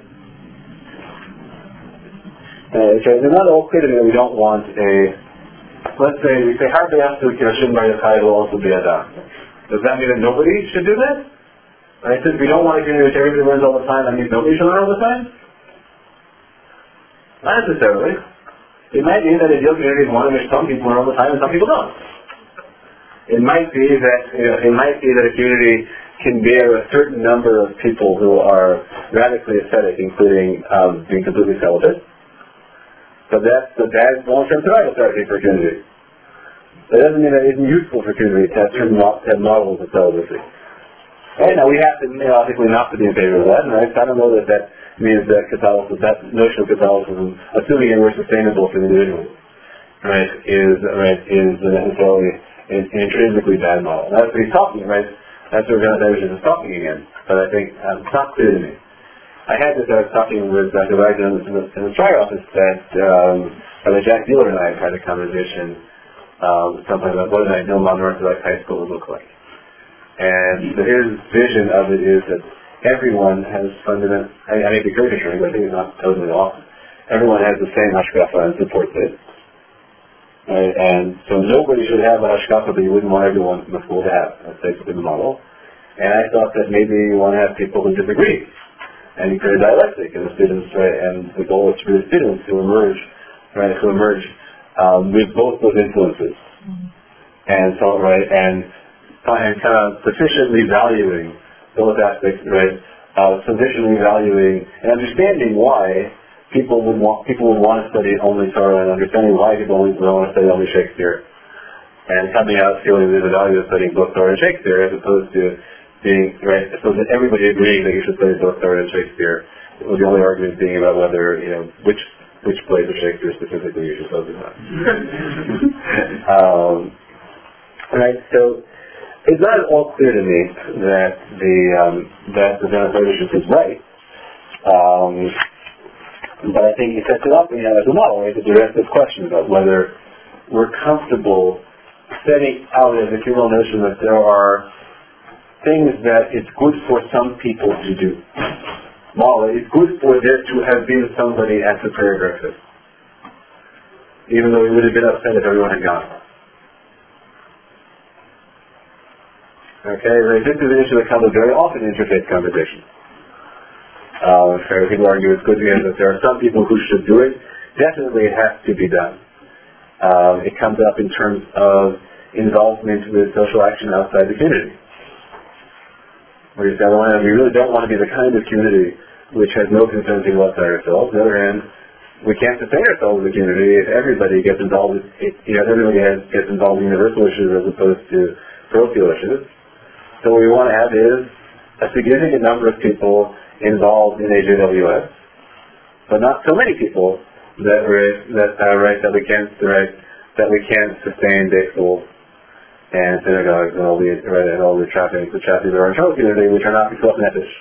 Uh, so it's not all clear to me that we don't want a, let's say, we say, Harvey has to Kirashim Bar Yochai will also be Adam. Does that mean that nobody should do that? Right? Since we don't want a community which everybody learns all the time, that means nobody should learn all the time? Not necessarily. It might be that ideal community is one in which some people learn all the time and some people don't. It might be that, you know, it might be that a community can bear a certain number of people who are radically ascetic, including um, being completely celibate. But that's the bad long-term survival strategy for a community. That doesn't mean that it isn't useful for a community to have certain mo- to have models of celibacy. And now we have to, you know, obviously not to be in favor of that, right? I don't know that that means that Catholicism, that notion of Catholicism, assuming it were sustainable for the individual, right, is right is necessarily an intrinsically bad model. That's what he's talking, right? That's what Revelation is talking again. But I think um, it's not clear to me. I had this, I was talking with Doctor Wagner in the, in the trial office that um, Jack Dealer and I had a conversation um, something about what an ideal non-Orthodox high school would look like. And so his vision of it is that everyone has fundamental, I, I may be caricaturing, but I think it's not totally off. Everyone has the same hashkafa and supports it. Right? And so nobody should have a hashkafa that you wouldn't want everyone in the school to have. That's basically the model. And I thought that maybe you want to have people who disagree. And you create a dialectic, and the students, right, and the goal is for the students to emerge, right, to emerge um, with both those influences. Mm-hmm. And so, right, and, and kind of sufficiently valuing both aspects, right, uh, sufficiently valuing and understanding why people would want, people would want to study only Torah, and understanding why people would want to study only Shakespeare. And coming out feeling there's a value of studying both Torah and Shakespeare as opposed to being, right, so that everybody agreeing that you should study both Torah and Shakespeare, with the only argument being about whether, you know, which which plays of Shakespeare specifically you should focus on. um, right, so it's not at all clear to me that the um, that the Venezuelan is right, um, but I think he sets it up, you know, as a model, right, to address this question about whether we're comfortable setting out as a general notion that there are things that it's good for some people to do. Mala, it's good for there to have been somebody at the prayer breakfast, even though we would have been upset if everyone had gone. Okay, this is an issue that comes up very often in interfaith conversations. Uh, people argue it's good because if there are some people who should do it, definitely it has to be done. Uh, it comes up in terms of involvement with social action outside the community. Where you say, on the one hand, we really don't want to be the kind of community which has no concerns outside ourselves. On the other hand, we can't sustain ourselves as a community if everybody gets involved, if, you know, everybody has, gets involved in universal issues as opposed to parochial issues. So what we want to have is a significant number of people involved in A J W S, but not so many people that right, that uh, right that we can't right that we can't sustain day schools and synagogues and all the right, and all the traffic the traffic of our internal community, which are not Pikuach Nefesh,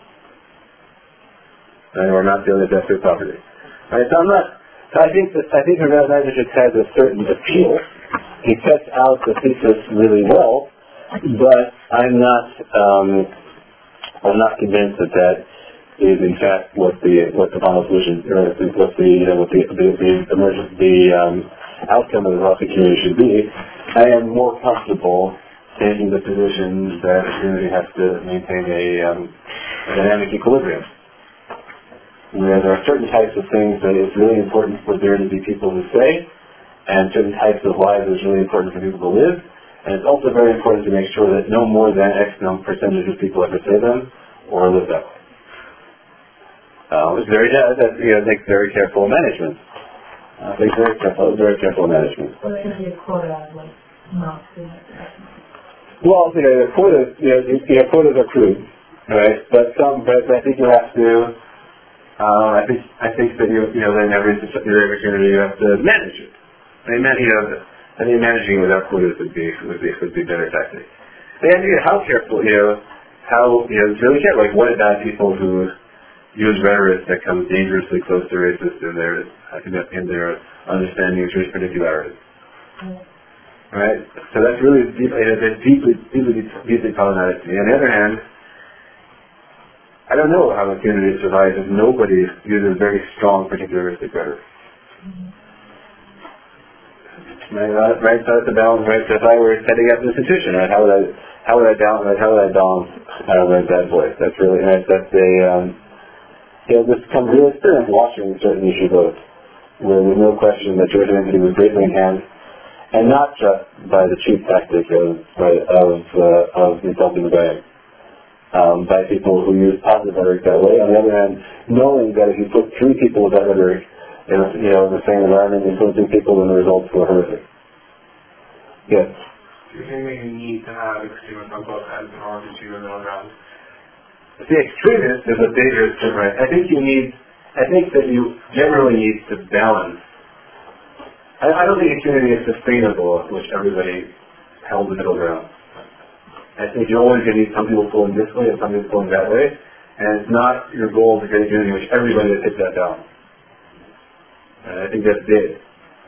and we're not dealing with desperate property. Right, so I'm not. So I think that I think Rav Leibniz has a certain appeal. He sets out the thesis really well, but I'm not. Um, I'm not convinced that that is in fact what the what the final solution, or what the you know what the the the, emergent, the um, outcome of the Rafi community should be. I am more comfortable taking the position that the community has to maintain a, um, a dynamic equilibrium, where there are certain types of things that it's really important for there to be people who say, and certain types of lives it's really important for people to live, and it's also very important to make sure that no more than X number percentage of people ever say them or live that way. Uh, it's very, that you know, takes very careful management. Uh, takes very careful, very careful management. Well, there should be a quota of like not doing it. Well, you know, quotas, you know, you know, quotas are crude, right? But some, but I think you have to. Uh, I think I think that you, you know, in every every community you have to manage it. I mean, man, you know, I think managing without quotas would be would be would be better tactic. And you know, how careful, you know, how you know, really careful. Like, what about people who use rhetoric that comes dangerously close to racist in their in their understanding of Jewish particularities, right? So that's really deep, that's deeply, deeply, deeply problematic to me. On the other hand, I don't know how a community survives if nobody uses very strong particularistic rhetoric. Right, right, so that's the balance. Right, so if I were setting up an institution, right, how would I, how would I balance, how would I balance uh, right, that voice? That's really, right, that's a. Um, You know, this becomes real experience watching certain issue votes, where there's no question that Jewish identity was greatly enhanced, and not just by the cheap tactic of right, of uh, of insulting the brag, um, by people who use positive rhetoric that way. On the other hand, knowing that if you put three people with that rhetoric in a, you know in the same environment, influencing people, then the results were horrific. Yes. Do you think that you need to have extremists on both sides in order to achieve a middle ground? The extremist is a dangerous term, right? I think you need, I think that you generally need to balance. I, I don't think a community is sustainable in which everybody held the middle ground. I think you're always going to need some people pulling this way and some people pulling that way, and it's not your goal to create a community in which everybody takes that down. And I think that's big.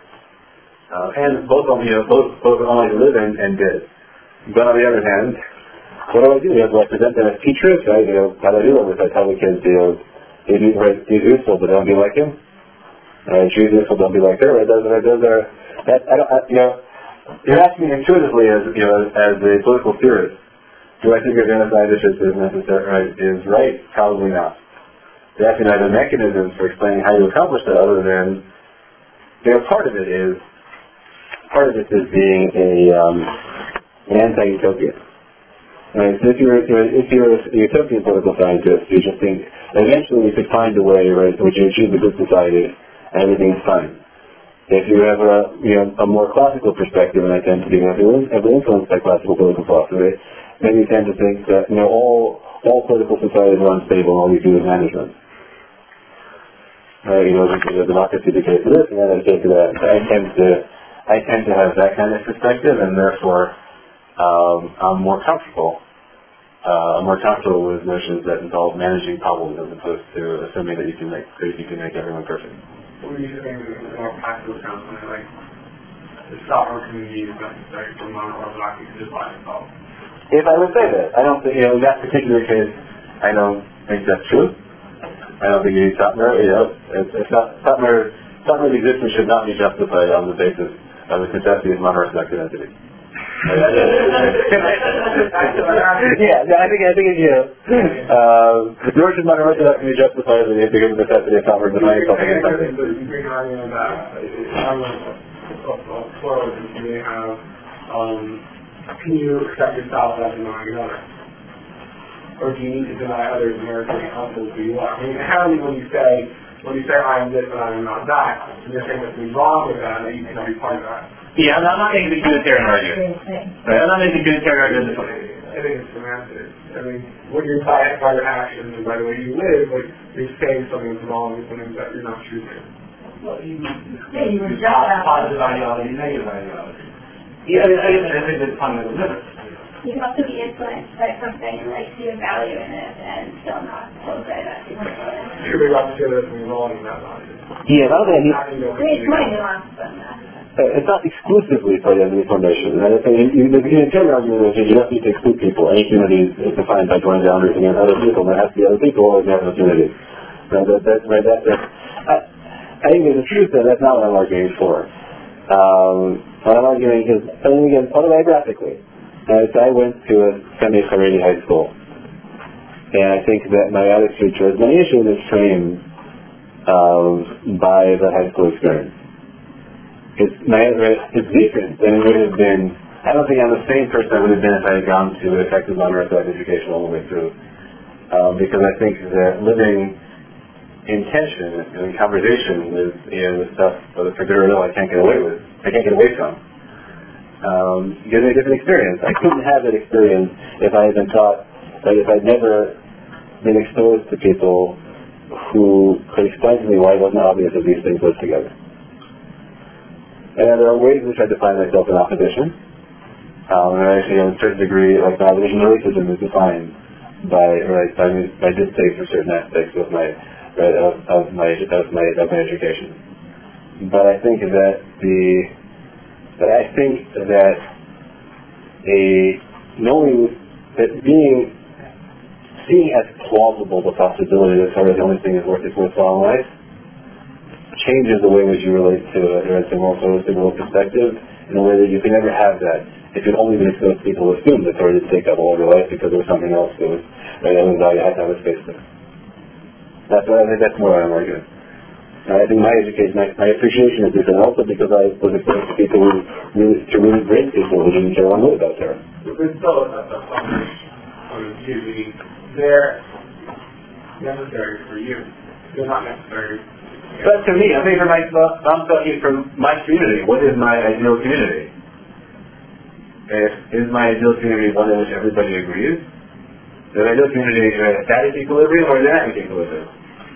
Uh, and both of you know, both both online live and, and did. But on the other hand, what do I do? You know, do I present them as teachers, right? You know, how do I do it? If I tell the kids, you know, he's useful, but don't be like him. Uh, she's useful, don't be like her. Right? Those are, those are, that, I don't, I, you know, you're asking me intuitively as, you know, as a political theorist, do I think a genocide is necessary, right, is right? Probably not. You're asking either mechanisms for explaining how you accomplish that other than, you know, part of it is, part of it is being a, um, an anti-utopian. Right, so if you're, if you're a utopian political scientist, you just think eventually we could find a way, right, which you achieve a good society and everything's fine. If you have a, you know, a more classical perspective, and I tend to be heavily influenced by classical political philosophy, then you tend to think that, you know, all all political societies are unstable and all you do is management. Uh, you know, the democracy dictates to this and then I take to that. I tend to, I tend to have that kind of perspective, and therefore Um, I'm more comfortable. Uh, I'm more comfortable with notions that involve managing problems as opposed to assuming that you can make that you can make everyone perfect. What are you saying in more practical terms, like the sovereign community is necessary for non-orthodox to define itself? If I would say that, I don't think, you know, in that particular case, I don't think that's true. I don't think you need Satmar. You know, it's, it's not Satmar. Satmar's existence should not be justified on the basis of the necessity of non-orthodox identity. yeah, yeah, I think I think you know, uh, the notion of non-orthodox can be justified because of the necessity of Satmar denying something in something. You bring an argument that of, of pluralism can they have, um, can you accept yourself as denying another? Or do you need to deny others in order to be comfortable with who you are? I mean, inherently when you say, when you say I am this and I am not that, and you're saying there's something wrong with that, that you cannot be part of that. Yeah, I'm not, I'm not making the Unitarian argument. Right, I'm not making the Unitarian argument this way. I think it's semantics. I mean, what you're by, by your actions and by the way you live, like, you're saying something's wrong with something that you're not choosing. Well, you, Yeah, you you reject that. positive ideology, negative ideology. Yeah, I, I, I think that's fundamental difference. You can also be influenced by something and like see a value in it and still not hold it as influence. Should we not say there's something wrong in that value? yeah, I don't think I need, There's more nuance than that. Uh, it's not exclusively part of the information. And I think you, the Unitarian argument is that you don't need to exclude people. Any community is defined by joining boundaries against other people. There has to be other people or there has no community. Right, that, that's right. That's it. I, I think there's a truth that that's not what I'm arguing for. Um, what I'm arguing is, I mean, again, autobiographically. As I went to a semi-Haredi high school, and I think that my attitude towards many issues is framed um, by the high school experience. It's, my, it's different than it would have been. I don't think I'm the same person I would have been if I had gone to effective non-Orthodox education all the way through. Um, because I think that living in tension and in conversation with, you know, with stuff, whether for good or ill, I can't get away with. I can't get away from. Um, gives me a different experience. I couldn't have that experience if I had been taught, like if I'd never been exposed to people who could explain to me why it wasn't obvious that these things lived together. And there are ways in which I define myself in opposition. Um, and actually, to a certain degree, like my opposition to racism is defined by, right, by, by distaste for certain aspects of my, right, of, of my, of my, of my education. But I think that the, but I think that a knowing that being, seeing as plausible the possibility that sort of the only thing is worth is worthwhile in life changes the way in which you relate to it, or it's a more holistic perspective in a way that you can never have that if you'd only been exposed to people who assumed that sort of to take up all of your life because there was something else that was, right, that was value, had to have a space there. That's what I think that's more what I'm arguing. I think my education, my, my appreciation is different also because I was exposed to people who really, to really great people who didn't care one bit about terror. But still, that's a point of view. They're necessary for you. They're not necessary. But to me, I think for myself, I'm talking from my community. What is my ideal community? If, is my ideal community one in which everybody agrees? Is the ideal community a static equilibrium or a dynamic equilibrium?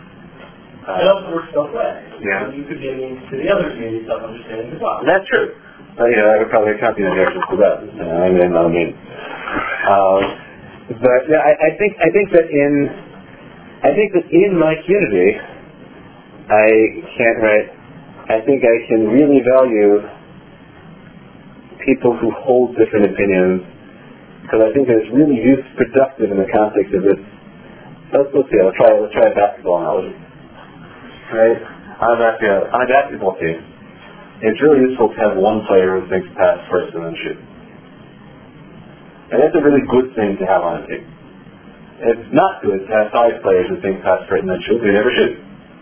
It also works both ways. Yeah. You could be a means to the other community self-understanding as well. That's true. Uh, yeah, I would probably copy the directions for that. Uh, I mean, I mean. Uh, but yeah, I, I think I think that in I think that in my community, I can't write. I think I can really value people who hold different opinions because I think that it's really use productive in the context of this. Let's let's see. Let's try let's try a basketball analogy. Right? On a basketball, on a basketball team, it's really useful to have one player who thinks pass first and then shoot. And that's a really good thing to have on a team. It's not good to have five players who think pass first and then shoot. They never shoot.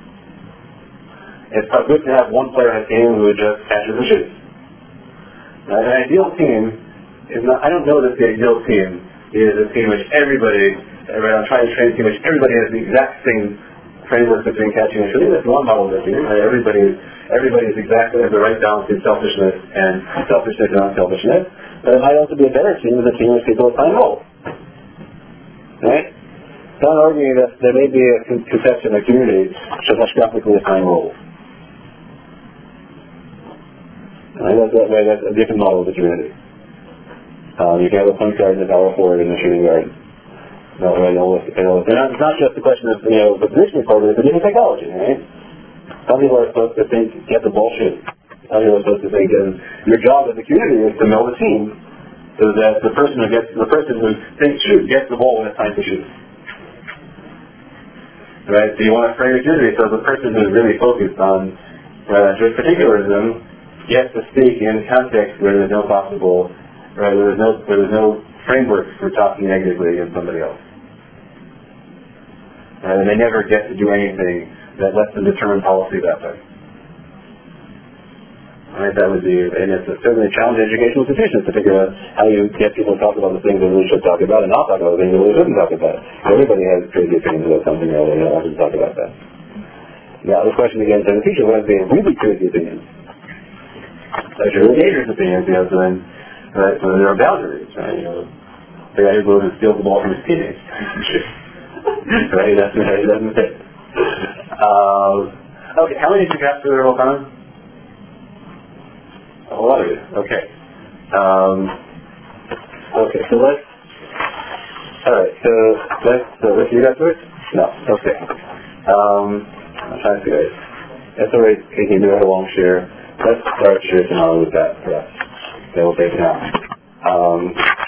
It's not good to have one player on a team who just catches and shoots. Now, an ideal team is not. I don't know that the ideal team is a team in which everybody. Right, I'm trying to train a team in which everybody has the exact same framework between catching and shooting. That's one model of the team. Right? Everybody, everybody is exactly has the right balance between selfishness and selfishness and unselfishness. But it might also be a better team as a team with people assign roles. Right? So I'm arguing that there may be a conception of community should hashgraphically assign roles. Right? That's, that way, that's a different model of the community. Um, you can have a point guard and a power forward and a shooting guard. No, right, no, it's not, it's not just a question of, you know, the positioning part of it, but even psychology, right? Some people are supposed to think, get the ball shoot. Some people are supposed to think, and your job as a community is to know the team, so that the person who gets, the person who thinks shoot gets the ball when it's time to shoot. Right? So you want to frame your community so the person who's really focused on uh, just particularism gets to speak in context where there's no possible, right, where there's no, where there's no framework for talking negatively against somebody else. And they never get to do anything that lets them determine policy that way. Right, that would be, and it's certainly a challenge to educational institutions to figure out how you get people to talk about the things they really should talk about and not talk about the things they really shouldn't talk about. Everybody has crazy opinions about something or they don't want to talk about that. Now the question again to the teacher, what if they have really crazy opinions? Like really dangerous opinions, you know, so then, right, so there are boundaries, right, you know. The guy who goes and steals the ball from his teammates. Right, that's right, he doesn't fit. Um, okay, how many did you have for the whole time? A lot of you. Okay. Um, okay, so let's, alright, so let's, so let's, you got to it? No, okay. Um, I'm trying to see guys. That's alright, can you do it a long share? Let's start sharing with that for us. Then we'll take it out. Um,